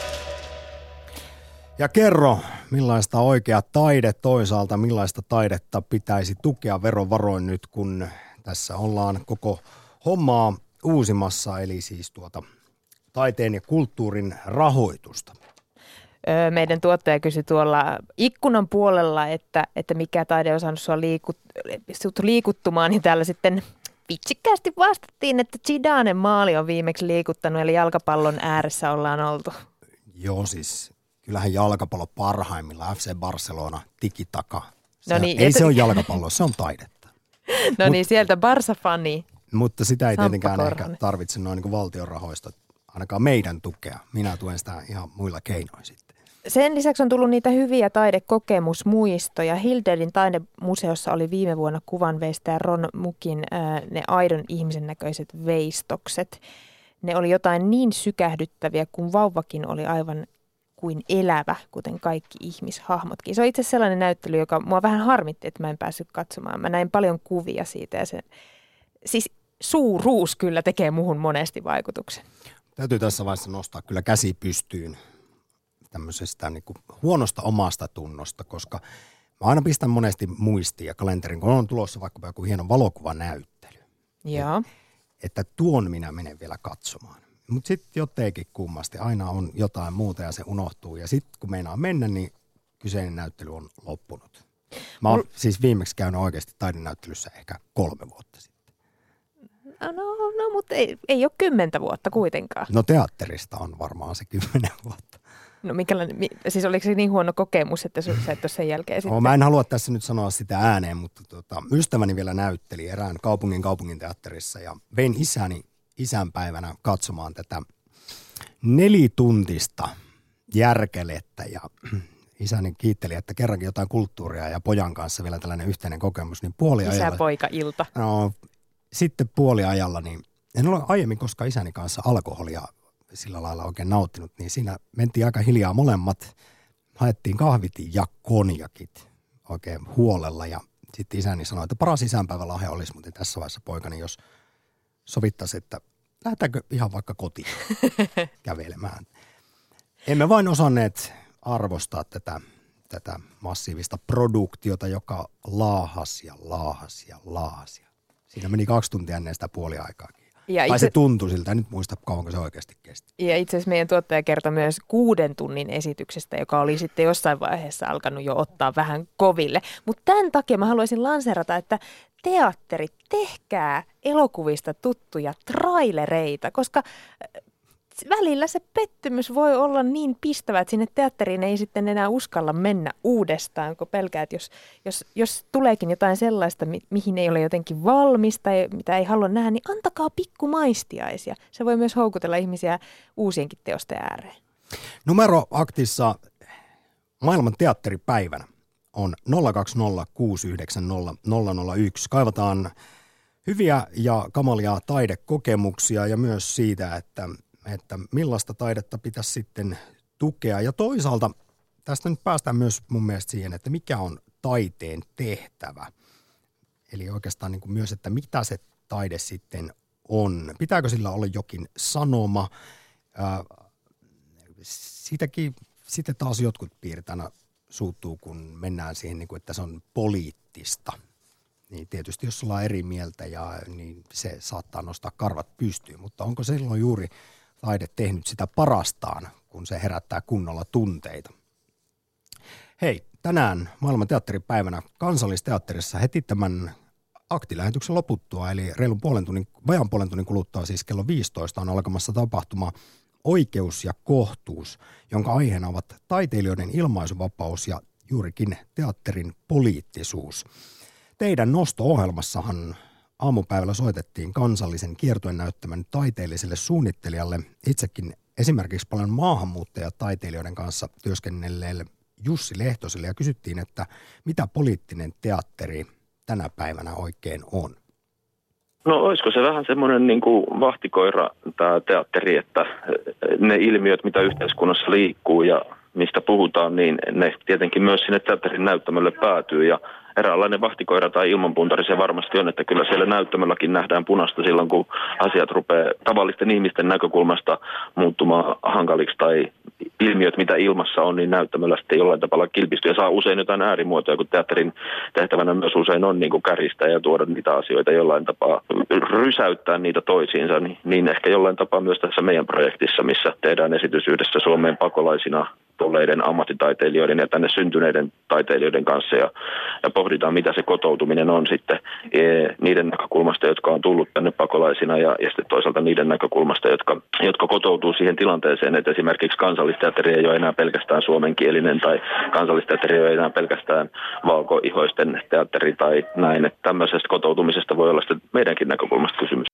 Ja kerro, millaista oikea taide toisaalta, millaista taidetta pitäisi tukea verovaroin nyt, kun tässä ollaan koko hommaa uusimassa, eli siis tuota taiteen ja kulttuurin rahoitusta. Meidän tuottaja kysyi tuolla ikkunan puolella, että, että mikä taide on saanut sinua liikut, liikuttumaan, niin täällä sitten vitsikkäästi vastattiin, että Zidanen maali on viimeksi liikuttanut, eli jalkapallon ääressä ollaan oltu. Joo, siis kyllähän jalkapallo parhaimmilla, F C Barcelona, tiki-taka. Se, no niin, ei et... se ole jalkapallo, se on taidetta. No Mut, niin, sieltä Barsa-fani. Mutta sitä ei tietenkään ehkä tarvitse noin niin kuin valtion rahoista, ainakaan meidän tukea. Minä tuen sitä ihan muilla keinoin sitten. Sen lisäksi on tullut niitä hyviä taidekokemusmuistoja. Hilderin taidemuseossa oli viime vuonna kuvanveistäjä Ron Mukin ää, ne aidon ihmisen näköiset veistokset. Ne oli jotain niin sykähdyttäviä, kun vauvakin oli aivan kuin elävä, kuten kaikki ihmishahmotkin. Se on itse asiassa sellainen näyttely, joka mua vähän harmitti, että mä en päässyt katsomaan. Mä näin paljon kuvia siitä ja se, siis suuruus kyllä tekee muhun monesti vaikutuksen. Täytyy tässä vaiheessa nostaa kyllä käsi pystyyn tämmöisestä niin kuin huonosta omasta tunnosta, koska mä aina pistän monesti muistiin ja kalenterin, kun on tulossa vaikka joku hieno valokuvanäyttely. Joo. Et, että tuon minä menen vielä katsomaan. Mutta sitten jotenkin kummasti, aina on jotain muuta ja se unohtuu. Ja sitten kun meinaa mennä, niin kyseinen näyttely on loppunut. Mä oon Mul... siis viimeksi käynyt oikeasti taidenäyttelyssä ehkä kolme vuotta sitten. No, no, no mutta ei, ei ole kymmentä vuotta kuitenkaan. No teatterista on varmaan se kymmenen vuotta. No mikälainen, siis oliko se niin huono kokemus, että sä et ole sen jälkeen sitten? No, mä en halua tässä nyt sanoa sitä ääneen, mutta tota, ystäväni vielä näytteli erään kaupungin kaupunginteatterissa ja vein isäni isänpäivänä katsomaan tätä nelituntista järkelettä ja isäni kiitteli, että kerrankin jotain kulttuuria ja pojan kanssa vielä tällainen yhteinen kokemus, niin puoliajalla. Isä-poika-ilta. No, sitten puoliajalla, niin en ole aiemmin koskaan isäni kanssa alkoholia sillä lailla oikein nauttinut, niin siinä mentiin aika hiljaa molemmat, haettiin kahvit ja konjakit oikein huolella ja sitten isäni sanoi, että paras isänpäivälahja olisi muuten tässä vaiheessa poikani, jos sovittaisi, että lähdetäänkö ihan vaikka kotiin kävelemään. Emme vain osanneet arvostaa tätä, tätä massiivista produktiota, joka laahasi ja laahasi ja laahasi. Siinä meni kaksi tuntia ennen sitä puoliaikaakin. Ja tai itse... se tuntui siltä, en nyt muista kauanko se oikeasti kesti. Ja itse asiassa meidän tuottaja kertoi myös kuuden tunnin esityksestä, joka oli sitten jossain vaiheessa alkanut jo ottaa vähän koville. Mutta tämän takia mä haluaisin lanseerata, että teatteri, tehkää elokuvista tuttuja trailereita, koska välillä se pettymys voi olla niin pistävä, että sinne teatteriin ei sitten enää uskalla mennä uudestaan, kun pelkäät, jos, jos, jos tuleekin jotain sellaista, mi- mihin ei ole jotenkin valmis tai mitä ei halua nähdä, niin antakaa pikku maistiaisia. Se voi myös houkutella ihmisiä uusienkin teosten ääreen. Numero aktissa maailman teatteripäivänä on nolla kaksi nolla kuusi yhdeksän nolla nolla nolla yksi. Kaivataan hyviä ja kamalia taidekokemuksia ja myös siitä, että että millaista taidetta pitäisi sitten tukea. Ja toisaalta tästä nyt päästään myös mun mielestä siihen, että mikä on taiteen tehtävä. Eli oikeastaan niin kuin myös, että mitä se taide sitten on. Pitääkö sillä olla jokin sanoma? Ää, sitäkin, sitten taas jotkut piirtänä suuttuu, kun mennään siihen, niin kuin, että se on poliittista. Niin tietysti jos ollaan eri mieltä, ja, niin se saattaa nostaa karvat pystyyn, mutta onko silloin juuri taide tehnyt sitä parastaan, kun se herättää kunnolla tunteita. Hei, tänään maailman teatteripäivänä Kansallisteatterissa heti tämän aktilähetyksen loputtua, eli reilun puolen tunnin, vajan puolen tunnin kuluttua, siis kello viisitoista on alkamassa tapahtuma Oikeus ja kohtuus, jonka aiheena ovat taiteilijoiden ilmaisuvapaus ja juurikin teatterin poliittisuus. Teidän nosto-ohjelmassahan aamupäivällä soitettiin kansallisen kiertueen näyttämän taiteelliselle suunnittelijalle, itsekin esimerkiksi paljon maahanmuuttajataiteilijoiden kanssa työskennelleelle Jussi Lehtoselle, ja kysyttiin, että mitä poliittinen teatteri tänä päivänä oikein on? No olisiko se vähän semmoinen niin kuin vahtikoira tämä teatteri, että ne ilmiöt, mitä yhteiskunnassa liikkuu ja mistä puhutaan, niin ne tietenkin myös sinne teatterin näyttämölle päätyy ja eräänlainen vahtikoira tai ilmanpuntari se varmasti on, että kyllä siellä näyttämölläkin nähdään punaista silloin, kun asiat rupeaa tavallisten ihmisten näkökulmasta muuttumaan hankaliksi tai ilmiöt, mitä ilmassa on, niin näyttämöllä sitten jollain tavalla kilpistyy ja saa usein jotain äärimuotoja, kun teatterin tehtävänä myös usein on niin kuin käristää ja tuoda niitä asioita jollain tapaa, rysäyttää niitä toisiinsa, niin, niin ehkä jollain tapaa myös tässä meidän projektissa, missä tehdään esitys yhdessä Suomeen pakolaisina tulleiden ammattitaiteilijoiden ja tänne syntyneiden taiteilijoiden kanssa ja, ja pohditaan, mitä se kotoutuminen on sitten e, niiden näkökulmasta, jotka on tullut tänne pakolaisina ja, ja sitten toisaalta niiden näkökulmasta, jotka, jotka kotoutuu siihen tilanteeseen, että esimerkiksi kansallisteatteri ei ole enää pelkästään suomenkielinen tai kansallisteatteri ei ole enää pelkästään valkoihoisten teatteri tai näin, että tämmöisestä kotoutumisesta voi olla sitten meidänkin näkökulmasta kysymys.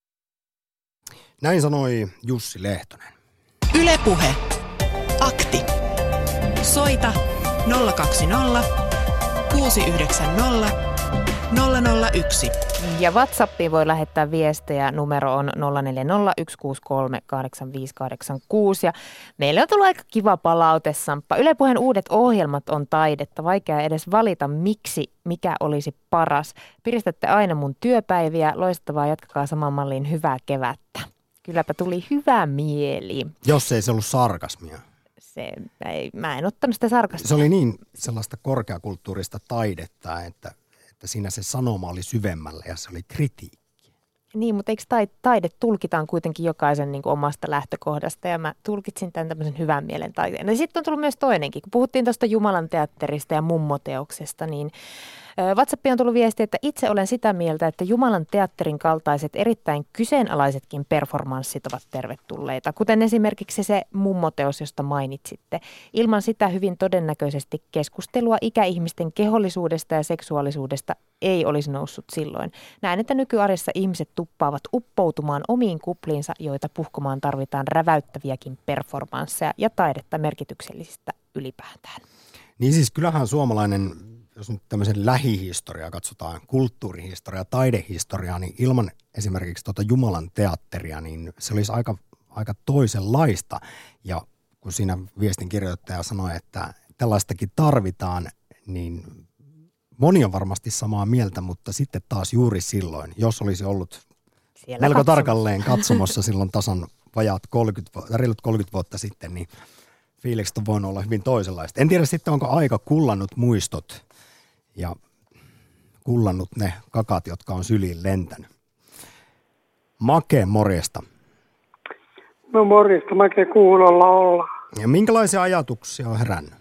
Näin sanoi Jussi Lehtonen. Yle Puhe. Akti. Soita nolla kaksi nolla kuusi yhdeksän nolla nolla nolla yksi. Ja WhatsAppiin voi lähettää viestejä. Numero on nolla neljä nolla yksi kuusi kolme kahdeksan viisi kahdeksan kuusi. Ja meille on tullut aika kiva palaute, Samppa. Yle Puheen uudet ohjelmat on taidetta. Vaikea edes valita, miksi, mikä olisi paras. Piristätte aina mun työpäiviä. Loistavaa, jatkakaa samaan malliin. Hyvää kevättä. Kylläpä tuli hyvä mieli. Jos ei se ollut sarkasmia. Se, ei, mä en ottanut sitä sarkasmia. Se oli niin sellaista korkeakulttuurista taidetta, että, että siinä se sanoma oli syvemmällä ja se oli kritiikki. Niin, mutta eikö taide, taide tulkitaan kuitenkin jokaisen niin kuin omasta lähtökohdasta, ja mä tulkitsin tämän tämmöisen hyvän mielen taiteen. Ja sitten on tullut myös toinenkin, kun puhuttiin tuosta Jumalan teatterista ja mummoteoksesta, niin WhatsAppiin on tullut viesti, että itse olen sitä mieltä, että Jumalan teatterin kaltaiset erittäin kyseenalaisetkin performanssit ovat tervetulleita, kuten esimerkiksi se mummoteos, josta mainitsitte. Ilman sitä hyvin todennäköisesti keskustelua ikäihmisten kehollisuudesta ja seksuaalisuudesta ei olisi noussut silloin. Näen, että nykyarjessa ihmiset tuppaavat uppoutumaan omiin kupliinsa, joita puhkomaan tarvitaan räväyttäviäkin performansseja ja taidetta merkityksellisistä ylipäätään. Niin siis kyllähän suomalainen, jos nyt tämmöisen lähihistoriaa katsotaan, kulttuurihistoriaa, taidehistoriaa, niin ilman esimerkiksi tuota Jumalan teatteria, niin se olisi aika, aika toisenlaista. Ja kun siinä viestin kirjoittaja sanoi, että tällaistakin tarvitaan, niin moni on varmasti samaa mieltä, mutta sitten taas juuri silloin, jos olisi ollut siellä melko katsomassa. tarkalleen katsomossa silloin tasan vajaat kolmekymmentä, reilut kolmekymmentä vuotta sitten, niin fiilikset on voinut olla hyvin toisenlaista. En tiedä sitten, onko aika kullannut muistot ja kullannut ne kakat, jotka on syliin lentänyt. Make, morjesta. No morjesta, Make kuulolla olla. Ja minkälaisia ajatuksia on herännyt?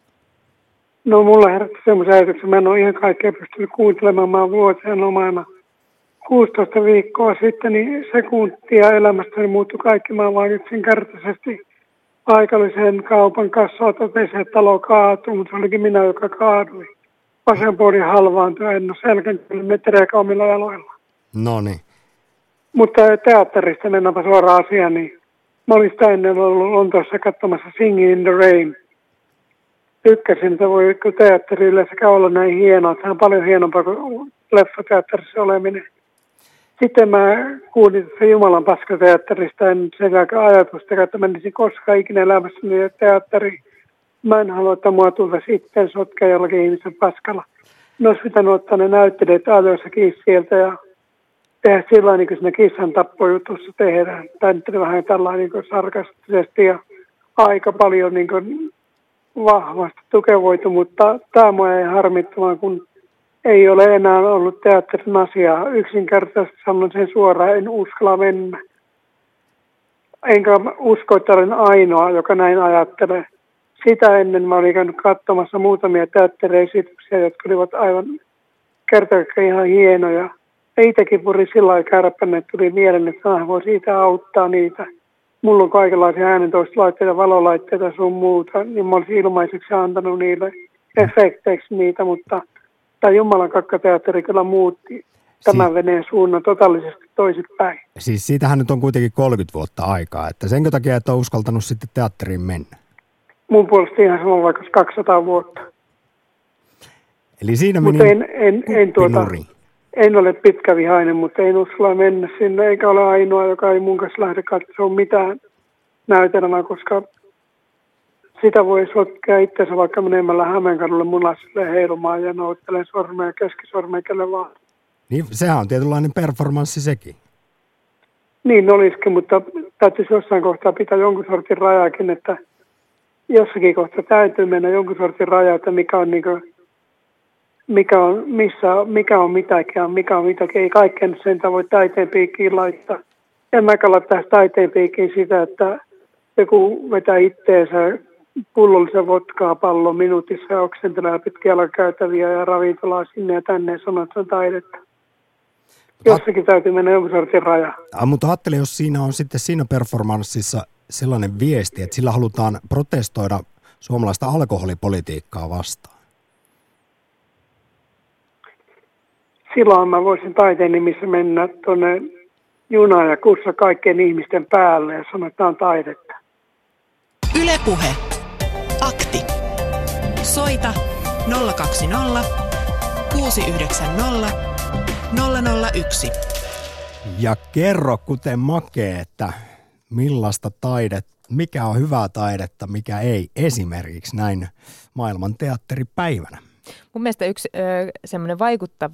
No mulla herätti semmoisen ajatuksen, mä en ole ihan kaikkea pystynyt kuuntelemaan, mä oon vuosien omana kuusitoista viikkoa sitten, niin sekuntia elämästäni muuttui kaikki. Mä vaan yksinkertaisesti paikallisen kaupan kassaa totesin, että talo kaatuu, mutta se olikin minä, joka kaadui. Vasen puoli halvaantui, en ole selkännyt metriäkään omilla jaloilla. No niin. Mutta teatterista mennäänpä suoraan asiaan, niin mä olin sitä ennen ollut Lontoossa katsomassa Singing in the Rain. Tykkäsin, että voi teatteri yleensä olla näin hienoa. Sehän on paljon hienompaa kuin leffateatterissa oleminen. Sitten mä kuulin tässä Jumalan paskateatterista, en sekä ajatusta, että menisin koskaan ikinä elämässäni teatteri. Mä en halua, että mua tulta sitten sotkea jollakin ihmisen paskalla. Ne olisi pitänyt ottaa ne näyttelijät ajoissakin sieltä ja tehdä sillä tavalla, niin kuin siinä kissan tappojutussa tehdään. Tämä nyt vähän tällainen niin sarkastisesti ja aika paljon niin kuin vahvasti tukevoitu, mutta tämä mua ei harmittamaan, kun ei ole enää ollut teatterin asiaa. Yksinkertaisesti sanon sen suoraan, en uskalla mennä. Enkä usko, että olen ainoa, joka näin ajattelee. Sitä ennen mä olin käynyt katsomassa muutamia teatteriesityksiä, jotka olivat aivan kertoa ihan hienoja. Ja itsekin puri sillä lailla kärppänne, että tuli mieleen, että mä voi siitä auttaa niitä. Mulla on kaikenlaisia äänentoistolaitteita, valolaitteita sun muuta, niin mä olisin ilmaiseksi antanut niille efekteiksi niitä, mutta tämä Jumalan kakkateatteri kyllä muutti tämän si- veneen suunnan totaalisesti toisinpäin. Siis siitähän nyt on kuitenkin kolmekymmentä vuotta aikaa, että senkö takia et ole uskaltanut sitten teatteriin mennä? Mun puolesta ihan sama vaikka kaksisataa vuotta. Eli siinä meni en, en, en, tuota, en ole pitkävihainen, mutta en uskalla mennä sinne, eikä ole ainoa, joka ei mun kanssa lähde katsomaan mitään näytelmää, koska sitä voi sotkea itseensä vaikka menemällä Hämeenkadulle munaisille heilumaan ja nouttelen sormea ja keskisormea kelle vaan. Niin, sehän on tietynlainen performanssi sekin. Niin olisikin, mutta täytyisi jossain kohtaa pitää jonkun sortin rajaakin, että jossakin kohtaa täytyy mennä jonkun sortin raja, että mikä on, niin kuin, mikä on, missä, mikä on mitäkin ja mikä on mitäkin. Ei kaikkeen sen voi taiteen piikkiin laittaa. En mäkään laittaa taiteen piikkiin sitä, että joku vetää itteensä pullollisen votkaa pallon minuutissa ja oksentelee pitkiä jalkakäytäviä ja ravintolaa sinne ja tänne ja sanoo, että se on taidetta. Jossakin täytyy mennä jonkun sortin raja. Ah, mutta ajattele, jos siinä on sitten siinä performanssissa sellainen viesti, että sillä halutaan protestoida suomalaista alkoholipolitiikkaa vastaan. Silloin mä voisin taiteen nimissä mennä tuonne junaan ja kussa kaikkien ihmisten päälle ja sanoa, että tämä on taidetta. Yle Puhe. Akti. Soita nolla kaksi nolla kuusi yhdeksän nolla nolla nolla yksi. Ja kerro, kuten Make, että millaista taidetta, mikä on hyvää taidetta, mikä ei, esimerkiksi näin maailman teatteripäivänä. Mun mielestä yksi ö, semmoinen vaikuttava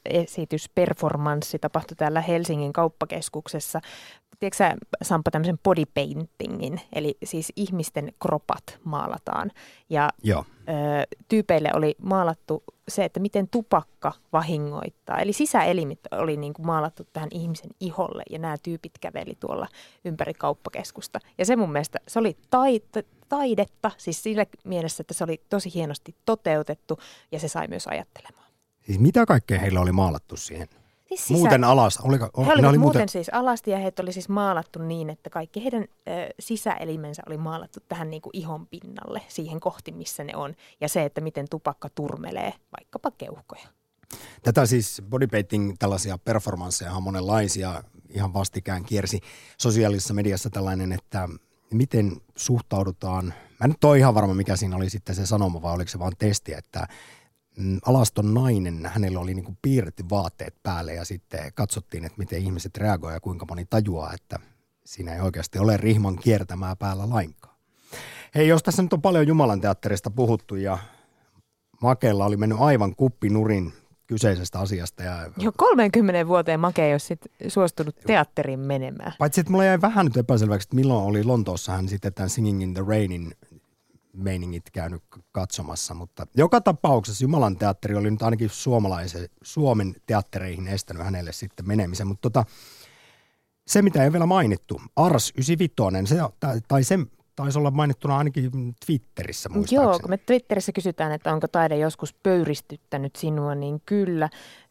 esitysperformanssi tapahtui täällä Helsingin kauppakeskuksessa. Tiedätkö sä, Samppa, tämmöisen body paintingin, eli siis ihmisten kropat maalataan. Ja Joo. Ö, tyypeille oli maalattu se, että miten tupakka vahingoittaa. Eli sisäelimit oli niin kuin maalattu tähän ihmisen iholle, ja nämä tyypit käveli tuolla ympäri kauppakeskusta. Ja se mun mielestä, se oli taite, taidetta, siis sillä mielessä, että se oli tosi hienosti toteutettu, ja se sai myös ajattelemaan. Siis mitä kaikkea heillä oli maalattu siihen? Siis sisä... Muuten alas. Oliko, he olivat oli muuten muuten siis alasti, ja heitä oli siis maalattu niin, että kaikki heidän ö, sisäelimensä oli maalattu tähän niin kuin ihon pinnalle, siihen kohti, missä ne on. Ja se, että miten tupakka turmelee vaikkapa keuhkoja. Tätä siis bodypainting, tällaisia performansseja on monenlaisia. Ihan vastikään kiersi sosiaalisessa mediassa tällainen, että miten suhtaudutaan. Mä en nyt ole ihan varma, mikä siinä oli sitten se sanoma, vai oliko se vaan testi, että alaston nainen, hänellä oli niin kuin piirretty vaatteet päälle ja sitten katsottiin, että miten ihmiset reagoivat ja kuinka moni tajuaa, että siinä ei oikeasti ole rihman kiertämää päällä lainkaan. Hei, jos tässä nyt on paljon Jumalan teatterista puhuttu ja Makella oli mennyt aivan kuppinurin kyseisestä asiasta. Ja jo kolmeenkymmeneen vuoteen Make ei ole sit suostunut teatteriin menemään. Paitsi, että mulla jäi vähän nyt epäselväksi, että milloin oli Lontoossa hän sitten tämän Singing in the Rainin meiningit käynyt katsomassa, mutta joka tapauksessa Jumalan teatteri oli nyt ainakin suomalaisen, Suomen teattereihin estänyt hänelle sitten menemisen, mutta tota, se mitä ei vielä mainittu, Ars yhdeksänkymmentäviisi, se, tai se taisi olla mainittuna ainakin Twitterissä muistaakseni. Joo, kun me Twitterissä kysytään, että onko taide joskus pöyristyttänyt sinua, niin kyllä.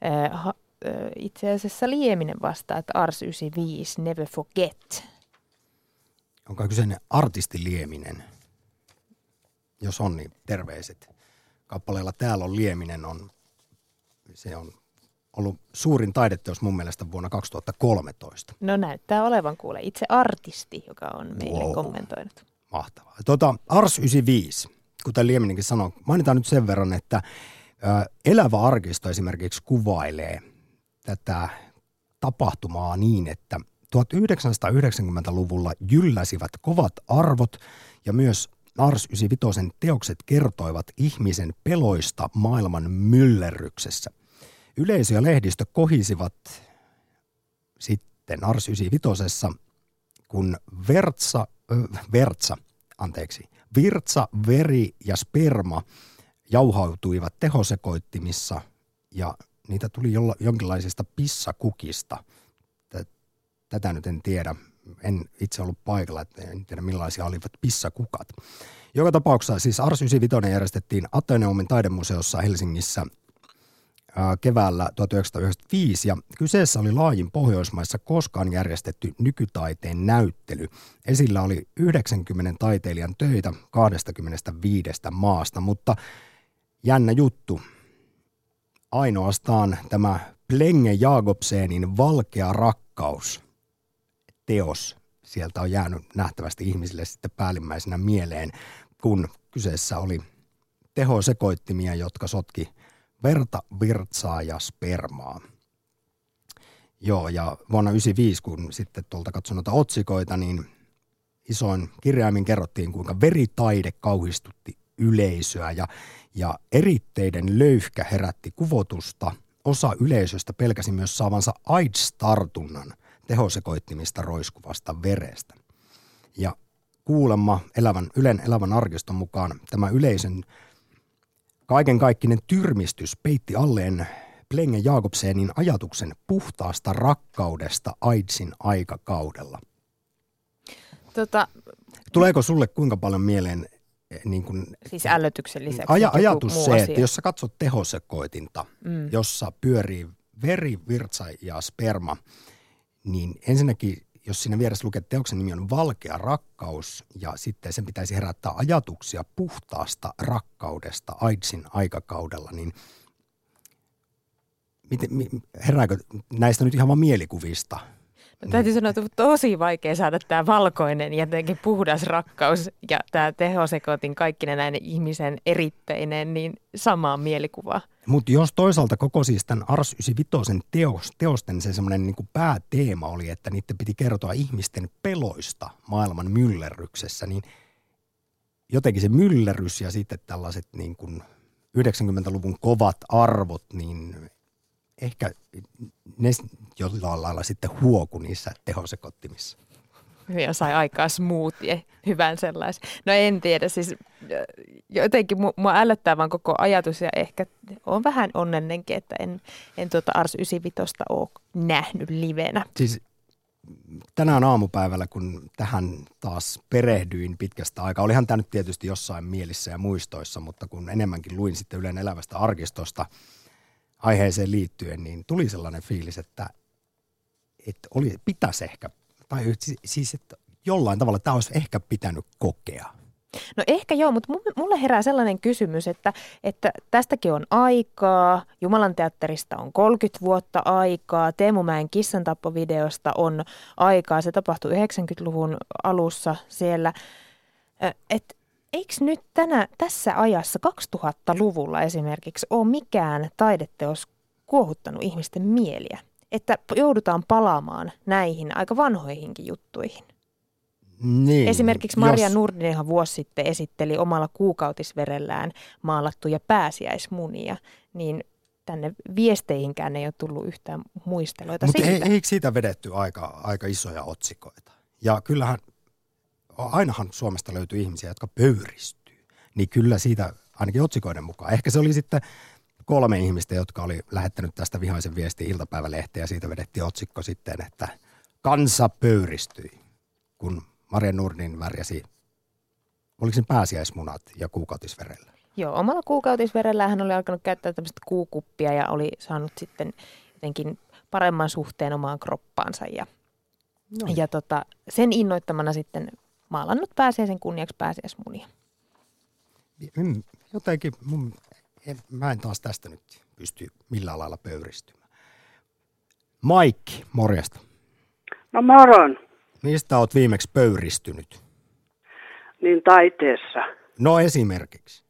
Itse asiassa Lieminen vastaa, että Ars yhdeksänkymmentäviisi, never forget. Onko kyseinen artisti Lieminen? Jos on, niin terveiset. Kappaleella Täällä on Lieminen on, se on ollut suurin taideteos mun mielestä vuonna kaksituhattakolmetoista. No näyttää olevan kuule itse artisti, joka on meille wow. kommentoinut. Mahtavaa. Tuota, Ars yhdeksänkymmentäviisi, kuten Lieminenkin sanoi, mainitaan nyt sen verran, että ä, Elävä arkisto esimerkiksi kuvailee tätä tapahtumaa niin, että tuhatyhdeksänsataayhdeksänkymmentäluvulla jylläsivät kovat arvot ja myös Ars yhdeksänkymmentäviisi teokset kertoivat ihmisen peloista maailman myllerryksessä. Yleisö ja lehdistö kohisivat sitten Ars yhdeksänkymmentäviisi, kun Vertsa, äh, Vertsa, anteeksi, virtsa, veri ja sperma jauhautuivat tehosekoittimissa ja niitä tuli jolla, jonkinlaisista pissakukista. Tätä nyt en tiedä. En itse ollut paikalla, että en tiedä millaisia olivat pissakukat. Joka tapauksessa siis Ars yhdeksänkymmentäviisi järjestettiin Ateneumin taidemuseossa Helsingissä ää, keväällä tuhatyhdeksänsataayhdeksänkymmentäviisi ja kyseessä oli laajin Pohjoismaissa koskaan järjestetty nykytaiteen näyttely. Esillä oli yhdeksänkymmentä taiteilijan töitä kaksikymmentäviisi maasta, mutta jännä juttu. Ainoastaan tämä Plenge Jacobsenin Valkea rakkaus teos sieltä on jäänyt nähtävästi ihmisille sitten päällimmäisenä mieleen, kun kyseessä oli tehosekoittimia, jotka sotki verta, virtsaa ja spermaa. Joo, ja vuonna yhdeksänkymmentäviisi, kun sitten tuolta katsoin noita otsikoita, niin isoin kirjaimin kerrottiin, kuinka veritaide kauhistutti yleisöä ja, ja eritteiden löyhkä herätti kuvotusta. Osa yleisöstä pelkäsi myös saavansa AIDS-tartunnan tehosekoittimista roiskuvasta verestä. Ja kuulemma elävän, Ylen Elävän arkiston mukaan tämä yleisön kaikenkaikkinen tyrmistys peitti alleen Plenge Jacobsenin ajatuksen puhtaasta rakkaudesta AIDSin aikakaudella. Tota, Tuleeko sulle kuinka paljon mieleen niin kun, siis ällötyksen lisäksi aj- ajatus se, asia. Että jos sä katsot tehosekoitinta, mm. jossa pyörii veri, virtsa ja sperma, niin ensinnäkin, jos siinä vieressä lukee, että teoksen nimi on Valkea rakkaus, ja sitten sen pitäisi herättää ajatuksia puhtaasta rakkaudesta AIDSin aikakaudella, niin miten, herääkö näistä nyt ihan vaan mielikuvista? No, täytyy sanoa, että on tosi vaikea saada tämä valkoinen ja jotenkin puhdas rakkaus ja tämä tehosekoitin kaikkinen näiden ihmisen eritteinen, niin samaa mielikuvaa. Mutta jos toisaalta koko siis tämän Ars yhdeksänkymmentäviisi teos, teosten se semmoinen niin kuin pääteema oli, että niiden piti kertoa ihmisten peloista maailman myllerryksessä, niin jotenkin se myllerrys ja sitten tällaiset niin kuin yhdeksänkymmentäluvun kovat arvot, niin ehkä ne jollain lailla sitten huoku niissä tehosekottimissa. Ja sai aikaa smoothie, hyvän sellaisen. No en tiedä, siis jotenkin mua ällöttää vaan koko ajatus ja ehkä on vähän onnennenkin, että en, en tuota Ars yhdeksänkymmentäviisi ole nähnyt livenä. Siis tänään aamupäivällä, kun tähän taas perehdyin pitkästä aikaa, olihan tämä nyt tietysti jossain mielissä ja muistoissa, mutta kun enemmänkin luin sitten Ylen elävästä arkistosta aiheeseen liittyen, niin tuli sellainen fiilis, että, että oli, pitäisi ehkä, tai siis että jollain tavalla tämä olisi ehkä pitänyt kokea. No ehkä joo, mutta mulle herää sellainen kysymys, että, että tästäkin on aikaa, Jumalan teatterista on kolmekymmentä vuotta aikaa, Teemu Mäen kissantappovideosta on aikaa, se tapahtui yhdeksänkymmentäluvun alussa siellä. Et eikö nyt tänä, tässä ajassa, kaksituhattaluvulla esimerkiksi, ole mikään taideteos kuohuttanut ihmisten mieliä? Että joudutaan palaamaan näihin aika vanhoihinkin juttuihin. Niin, esimerkiksi Maria jos... Nurdinenhan vuosi sitten esitteli omalla kuukautisverellään maalattuja pääsiäismunia, niin tänne viesteihinkään ei ole tullut yhtään muisteloita Mutta siitä. Mutta eikö siitä vedetty aika, aika isoja otsikoita? Ja kyllähän, ainahan Suomesta löytyy ihmisiä, jotka pöyristyy. Niin kyllä siitä, ainakin otsikoiden mukaan. Ehkä se oli sitten kolme ihmistä, jotka oli lähettänyt tästä vihaisen viestin iltapäivälehteen ja siitä vedettiin otsikko sitten, että kansa pöyristyi, kun Maria Nurdin värjäsi, oliko se pääsiäismunat ja kuukautisverellä? Joo, omalla kuukautisverellään hän oli alkanut käyttää tämmöistä kuukuppia ja oli saanut sitten jotenkin paremman suhteen omaan kroppaansa. Ja, no. ja tota, sen innoittamana sitten maalannut pääsiäisen kunniaksi pääsiäismunia. Jotenkin, mun, en, mä en taas tästä nyt pysty millään lailla pöyristymään. Maikki, morjesta. No moron. Mistä olet viimeksi pöyristynyt? Niin taiteessa. No esimerkiksi.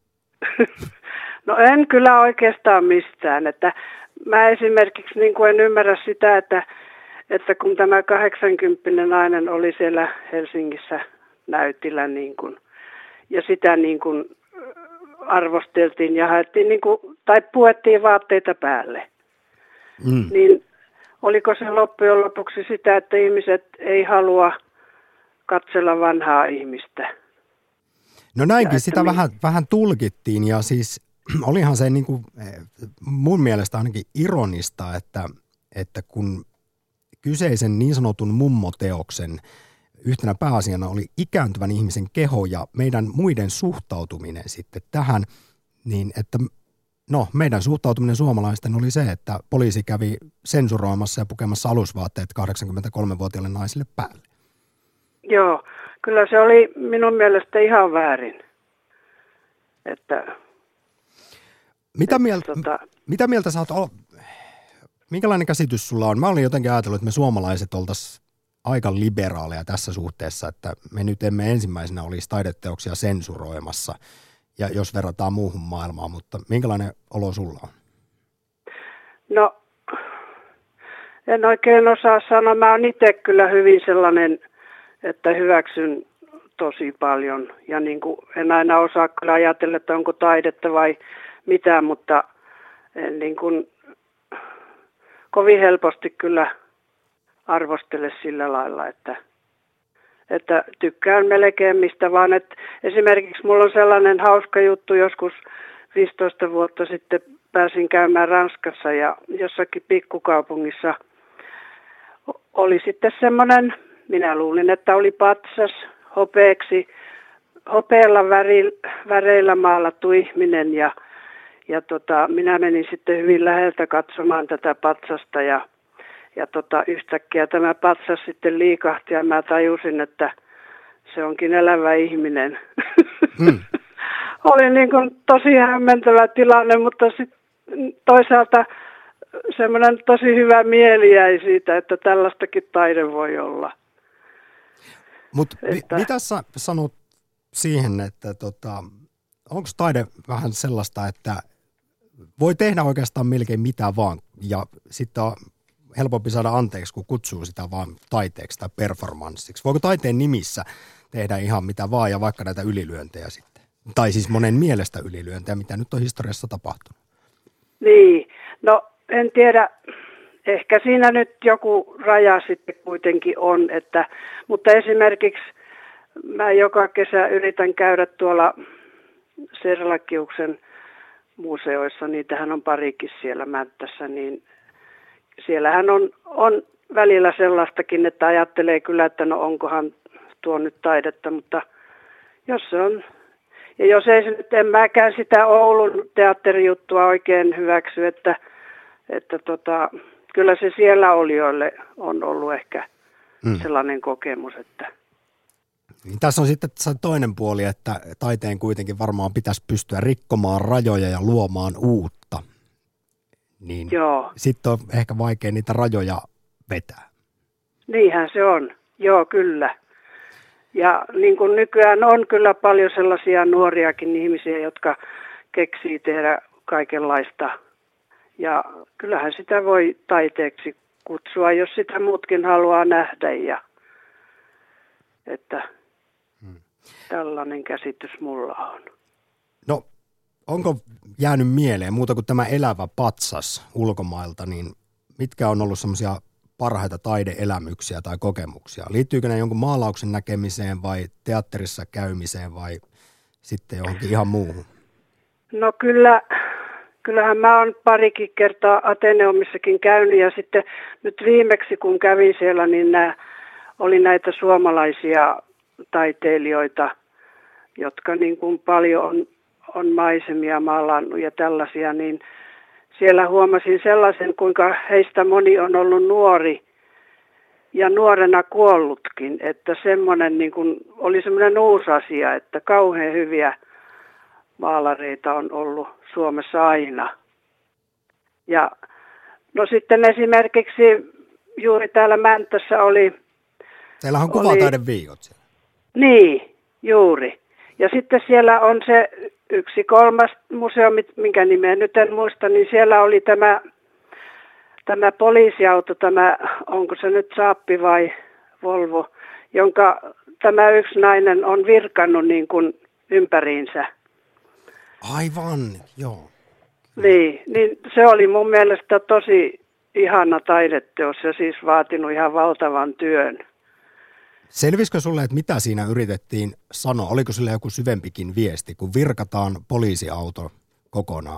No en kyllä oikeastaan mistään. Että mä esimerkiksi niin kuin en ymmärrä sitä, että, että kun tämä kahdeksankymppinen nainen oli siellä Helsingissä näytillä niin kuin, ja sitä niin kuin arvosteltiin ja haettiin niin kuin, tai puettiin vaatteita päälle. Mm. Niin oliko se loppujen lopuksi sitä, että ihmiset ei halua katsella vanhaa ihmistä? No näinkin, sitä vähän, vähän tulkittiin ja siis olihan se niin kuin, mun mielestä ainakin ironista, että, että kun kyseisen niin sanotun mummoteoksen yhtenä pääasiana oli ikääntyvän ihmisen keho ja meidän muiden suhtautuminen sitten tähän, niin että no, meidän suhtautuminen suomalaisten oli se, että poliisi kävi sensuroimassa ja pukemassa alusvaatteet kahdeksankymmentäkolmevuotiaille naisille päälle. Joo, kyllä se oli minun mielestä ihan väärin. Että, mitä, että, mieltä, tota... mitä mieltä sä oot, minkälainen käsitys sulla on? Mä olin jotenkin ajatellut, että me suomalaiset oltaisiin aika liberaaleja tässä suhteessa, että me nyt emme ensimmäisenä olisi taideteoksia sensuroimassa. Ja jos verrataan muuhun maailmaan, mutta minkälainen olo sulla on? No, en oikein osaa sanoa. Mä oon itse kyllä hyvin sellainen, että hyväksyn tosi paljon. Ja niin kuin en aina osaa kyllä ajatella, että onko taidetta vai mitä, mutta en niin kuin kovin helposti kyllä arvostele sillä lailla, että... Että tykkään melkein mistä vaan, että esimerkiksi mulla on sellainen hauska juttu, joskus viisitoista vuotta sitten pääsin käymään Ranskassa ja jossakin pikkukaupungissa oli sitten semmoinen, minä luulin, että oli patsas hopeeksi, hopealla väri, väreillä maalattu ihminen ja, ja tota, minä menin sitten hyvin läheltä katsomaan tätä patsasta ja Ja tota, yhtäkkiä tämä patsas sitten liikahti ja mä tajusin, että se onkin elävä ihminen. Mm. Oli niin kuin tosi hämmentävä tilanne, mutta sitten toisaalta semmoinen tosi hyvä mieli jäi siitä, että tällaistakin taide voi olla. Mutta että... mitä sä sanot siihen, että tota, onko taide vähän sellaista, että voi tehdä oikeastaan melkein mitä vaan ja sitten on helpompi saada anteeksi, kun kutsuu sitä vaan taiteeksi tai performanssiksi. Voiko taiteen nimissä tehdä ihan mitä vaan ja vaikka näitä ylilyöntejä sitten? Tai siis monen mielestä ylilyöntejä, mitä nyt on historiassa tapahtunut? Niin, no en tiedä, ehkä siinä nyt joku raja sitten kuitenkin on, että, mutta esimerkiksi mä joka kesä yritän käydä tuolla Serlakiuksen museoissa, niitähän on parikin siellä Mänttässä, niin siellähän on, on välillä sellaistakin, että ajattelee kyllä, että no onkohan tuo nyt taidetta, mutta jos se on, ja jos ei se nyt, en mäkään sitä Oulun teatterijuttua oikein hyväksy, että, että tota, kyllä se siellä olijoille on ollut ehkä mm. sellainen kokemus, että niin tässä on sitten toinen puoli, että taiteen kuitenkin varmaan pitäisi pystyä rikkomaan rajoja ja luomaan uutta. Niin sitten on ehkä vaikea niitä rajoja vetää. Niinhän se on, joo kyllä. Ja niin kuin nykyään on kyllä paljon sellaisia nuoriakin ihmisiä, jotka keksii tehdä kaikenlaista. Ja kyllähän sitä voi taiteeksi kutsua, jos sitä muutkin haluaa nähdä. Ja, että hmm. tällainen käsitys mulla on. No, onko jäänyt mieleen muuta kuin tämä elävä patsas ulkomailta, niin mitkä on ollut semmoisia parhaita taideelämyksiä tai kokemuksia? Liittyykö ne jonkun maalauksen näkemiseen vai teatterissa käymiseen vai sitten johonkin ihan muuhun? No kyllä, kyllähän mä oon parikin kertaa Ateneumissakin käynyt ja sitten nyt viimeksi kun kävin siellä, niin nää, oli näitä suomalaisia taiteilijoita, jotka niin kuin paljon on, on maisemia maalannut ja tällaisia, niin siellä huomasin sellaisen, kuinka heistä moni on ollut nuori ja nuorena kuollutkin, että semmoinen niin kuin oli semmoinen uusi asia, että kauhean hyviä maalareita on ollut Suomessa aina. Ja no sitten esimerkiksi juuri täällä Mäntässä oli... Teillähän on kuvataideviikot siellä. Niin, juuri. Ja sitten siellä on se yksi kolmas museo, minkä nimeä nyt en muista, niin siellä oli tämä, tämä poliisiauto, tämä, onko se nyt Saappi vai Volvo, jonka tämä yksi nainen on virkannut niin kuin ympäriinsä. Aivan, joo. Niin, niin se oli mun mielestä tosi ihana taideteos ja siis vaatinut ihan valtavan työn. Selvisikö sulle, että mitä siinä yritettiin sanoa? Oliko sillä joku syvempikin viesti, kun virkataan poliisiauto kokonaan?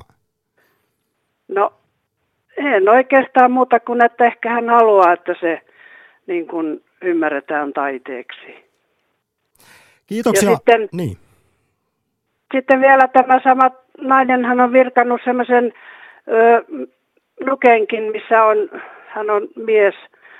No, en oikeastaan muuta kuin, että ehkä hän haluaa, että se niin kuin ymmärretään taiteeksi. Kiitoksia. Ja sitten, niin. sitten vielä tämä sama nainen, hän on virkannut semmoisen nukenkin, missä on, hän on mies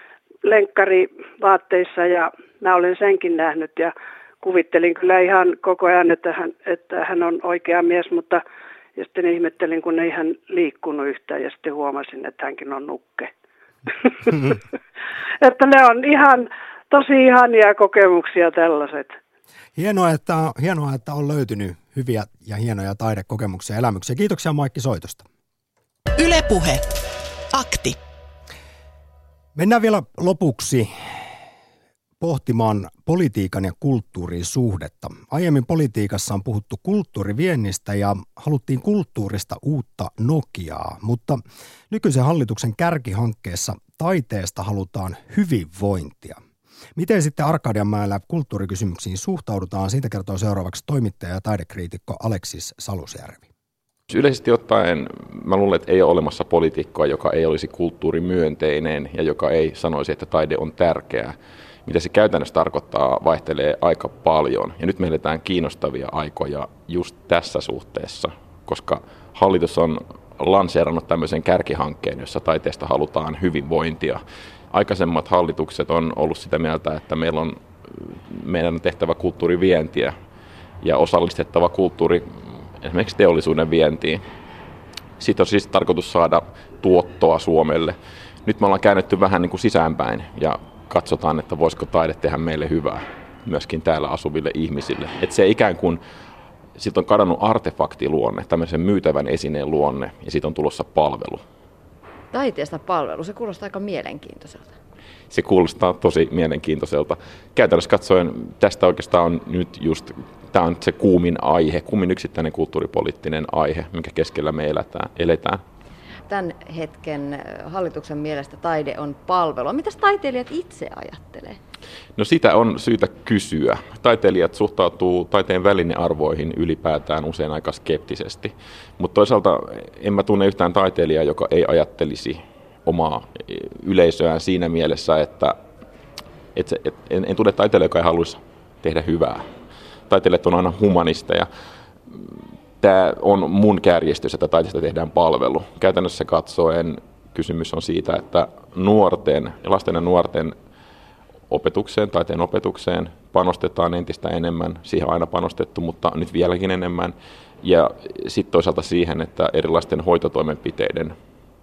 lenkkarivaatteissa ja mä olen senkin nähnyt ja kuvittelin kyllä ihan koko ajan, että hän, että hän on oikea mies, mutta ja sitten ihmettelin, kun ei hän liikkunut yhtään ja sitten huomasin, että hänkin on nukke. Mm-hmm. Että ne on ihan tosi ihania kokemuksia tällaiset. Hienoa että, hienoa, että on löytynyt hyviä ja hienoja taidekokemuksia ja elämyksiä. Kiitoksia Maikki soitosta. Yle Puhe. Akti. Mennään vielä lopuksi pohtimaan politiikan ja kulttuurin suhdetta. Aiemmin politiikassa on puhuttu kulttuuriviennistä ja haluttiin kulttuurista uutta Nokiaa, mutta nykyisen hallituksen kärkihankkeessa taiteesta halutaan hyvinvointia. Miten sitten Arkadianmäellä kulttuurikysymyksiin suhtaudutaan? Siitä kertoo seuraavaksi toimittaja ja taidekriitikko Aleksis Salusjärvi. Yleisesti ottaen mä luulen, että ei ole olemassa poliitikkoa, joka ei olisi kulttuurimyönteinen ja joka ei sanoisi, että taide on tärkeää. Mitä se käytännössä tarkoittaa, vaihtelee aika paljon. Ja nyt me eletään kiinnostavia aikoja just tässä suhteessa, koska hallitus on lanseerannut tämmöisen kärkihankkeen, jossa taiteesta halutaan hyvinvointia. Aikaisemmat hallitukset on ollut sitä mieltä, että meillä on meidän tehtävä kulttuurivientiä ja osallistettava kulttuuri esimerkiksi teollisuuden vientiin. Siitä on siis tarkoitus saada tuottoa Suomelle. Nyt me ollaan käännetty vähän niin kuin sisäänpäin ja katsotaan, että voisiko taide tehdä meille hyvää myöskin täällä asuville ihmisille. Että se ikään kuin, siitä on kadonnut artefaktiluonne, tämmöisen myytävän esineen luonne ja siitä on tulossa palvelu. Taiteesta palvelu, se kuulostaa aika mielenkiintoiselta. Se kuulostaa tosi mielenkiintoiselta. Käytännössä katsoen tästä oikeastaan on nyt just, tämä on se kuumin aihe, kuumin yksittäinen kulttuuripoliittinen aihe, minkä keskellä me eletään. eletään. tämän hetken hallituksen mielestä taide on palvelua. Mitäs taiteilijat itse ajattelee? No sitä on syytä kysyä. Taiteilijat suhtautuu taiteen välinearvoihin ylipäätään usein aika skeptisesti, mutta toisaalta en mä tunne yhtään taiteilijaa, joka ei ajattelisi omaa yleisöään siinä mielessä, että et se, et, en, en tunne taiteilijaa, joka ei haluaisi tehdä hyvää. Taiteilijat on aina humanisteja. Tämä on mun kärjestys, että taiteesta tehdään palvelu. Käytännössä katsoen kysymys on siitä, että nuorten, lasten ja nuorten opetukseen, taiteen opetukseen panostetaan entistä enemmän. Siihen on aina panostettu, mutta nyt vieläkin enemmän. Ja sitten toisaalta siihen, että erilaisten hoitotoimenpiteiden,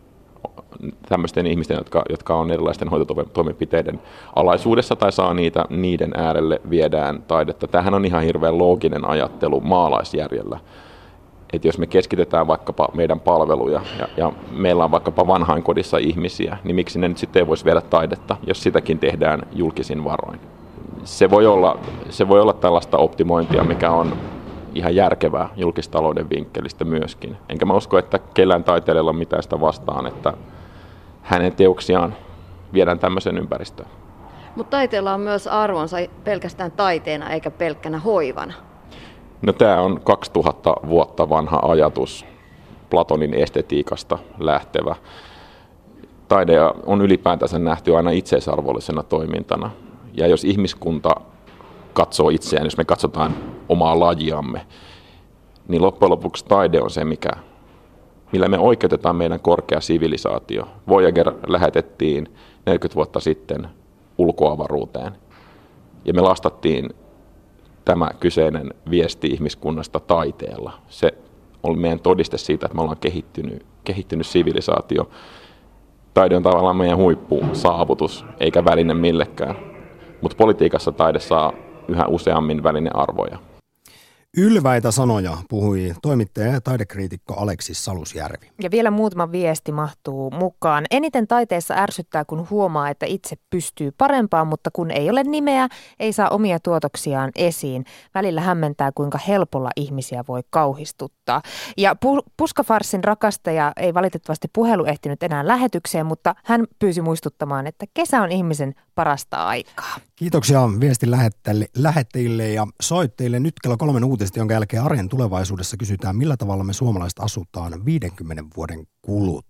tämmöisten ihmisten, jotka, jotka on erilaisten hoitotoimenpiteiden alaisuudessa tai saa niitä, niiden äärelle viedään taidetta. Tämähän on ihan hirveän looginen ajattelu maalaisjärjellä. Että jos me keskitetään vaikkapa meidän palveluja ja, ja meillä on vaikkapa vanhainkodissa ihmisiä, niin miksi ne nyt sitten ei voisi viedä taidetta, jos sitäkin tehdään julkisin varoin. Se voi olla, se voi olla tällaista optimointia, mikä on ihan järkevää julkistalouden vinkkelistä myöskin. Enkä mä usko, että kellään taiteilijalla on mitään sitä vastaan, että hänen teoksiaan viedään tämmöisen ympäristöön. Mutta taiteella on myös arvonsa pelkästään taiteena eikä pelkkänä hoivana. No tämä on kaksituhatta vuotta vanha ajatus Platonin estetiikasta lähtevä. Taide on ylipäätänsä nähty aina itseisarvollisena toimintana. Ja jos ihmiskunta katsoo itseään, jos me katsotaan omaa lajiamme, niin loppujen lopuksi taide on se, mikä, millä me oikeutetaan meidän korkea sivilisaatio. Voyager lähetettiin neljäkymmentä vuotta sitten ulkoavaruuteen ja me lastattiin tämä kyseinen viesti ihmiskunnasta taiteella. Se oli meidän todiste siitä, että me ollaan kehittynyt, kehittynyt sivilisaatio. Taide on tavallaan meidän huippusaavutus, eikä väline millekään. Mutta politiikassa taide saa yhä useammin välinearvoja. Ylväitä sanoja puhui toimittaja ja taidekriitikko Aleksis Salusjärvi. Ja vielä muutama viesti mahtuu mukaan. Eniten taiteessa ärsyttää, kun huomaa, että itse pystyy parempaan, mutta kun ei ole nimeä, ei saa omia tuotoksiaan esiin. Välillä hämmentää, kuinka helpolla ihmisiä voi kauhistuttaa. Ja pu- Puskafarssin rakastaja ei valitettavasti puhelu ehtinyt enää lähetykseen, mutta hän pyysi muistuttamaan, että kesä on ihmisen parasta aikaa. Kiitoksia viestin lähettäjille ja soitteille. Nyt kello kolmen uutiset, jonka jälkeen arjen tulevaisuudessa kysytään, millä tavalla me suomalaiset asutaan viidenkymmenen vuoden kuluttua.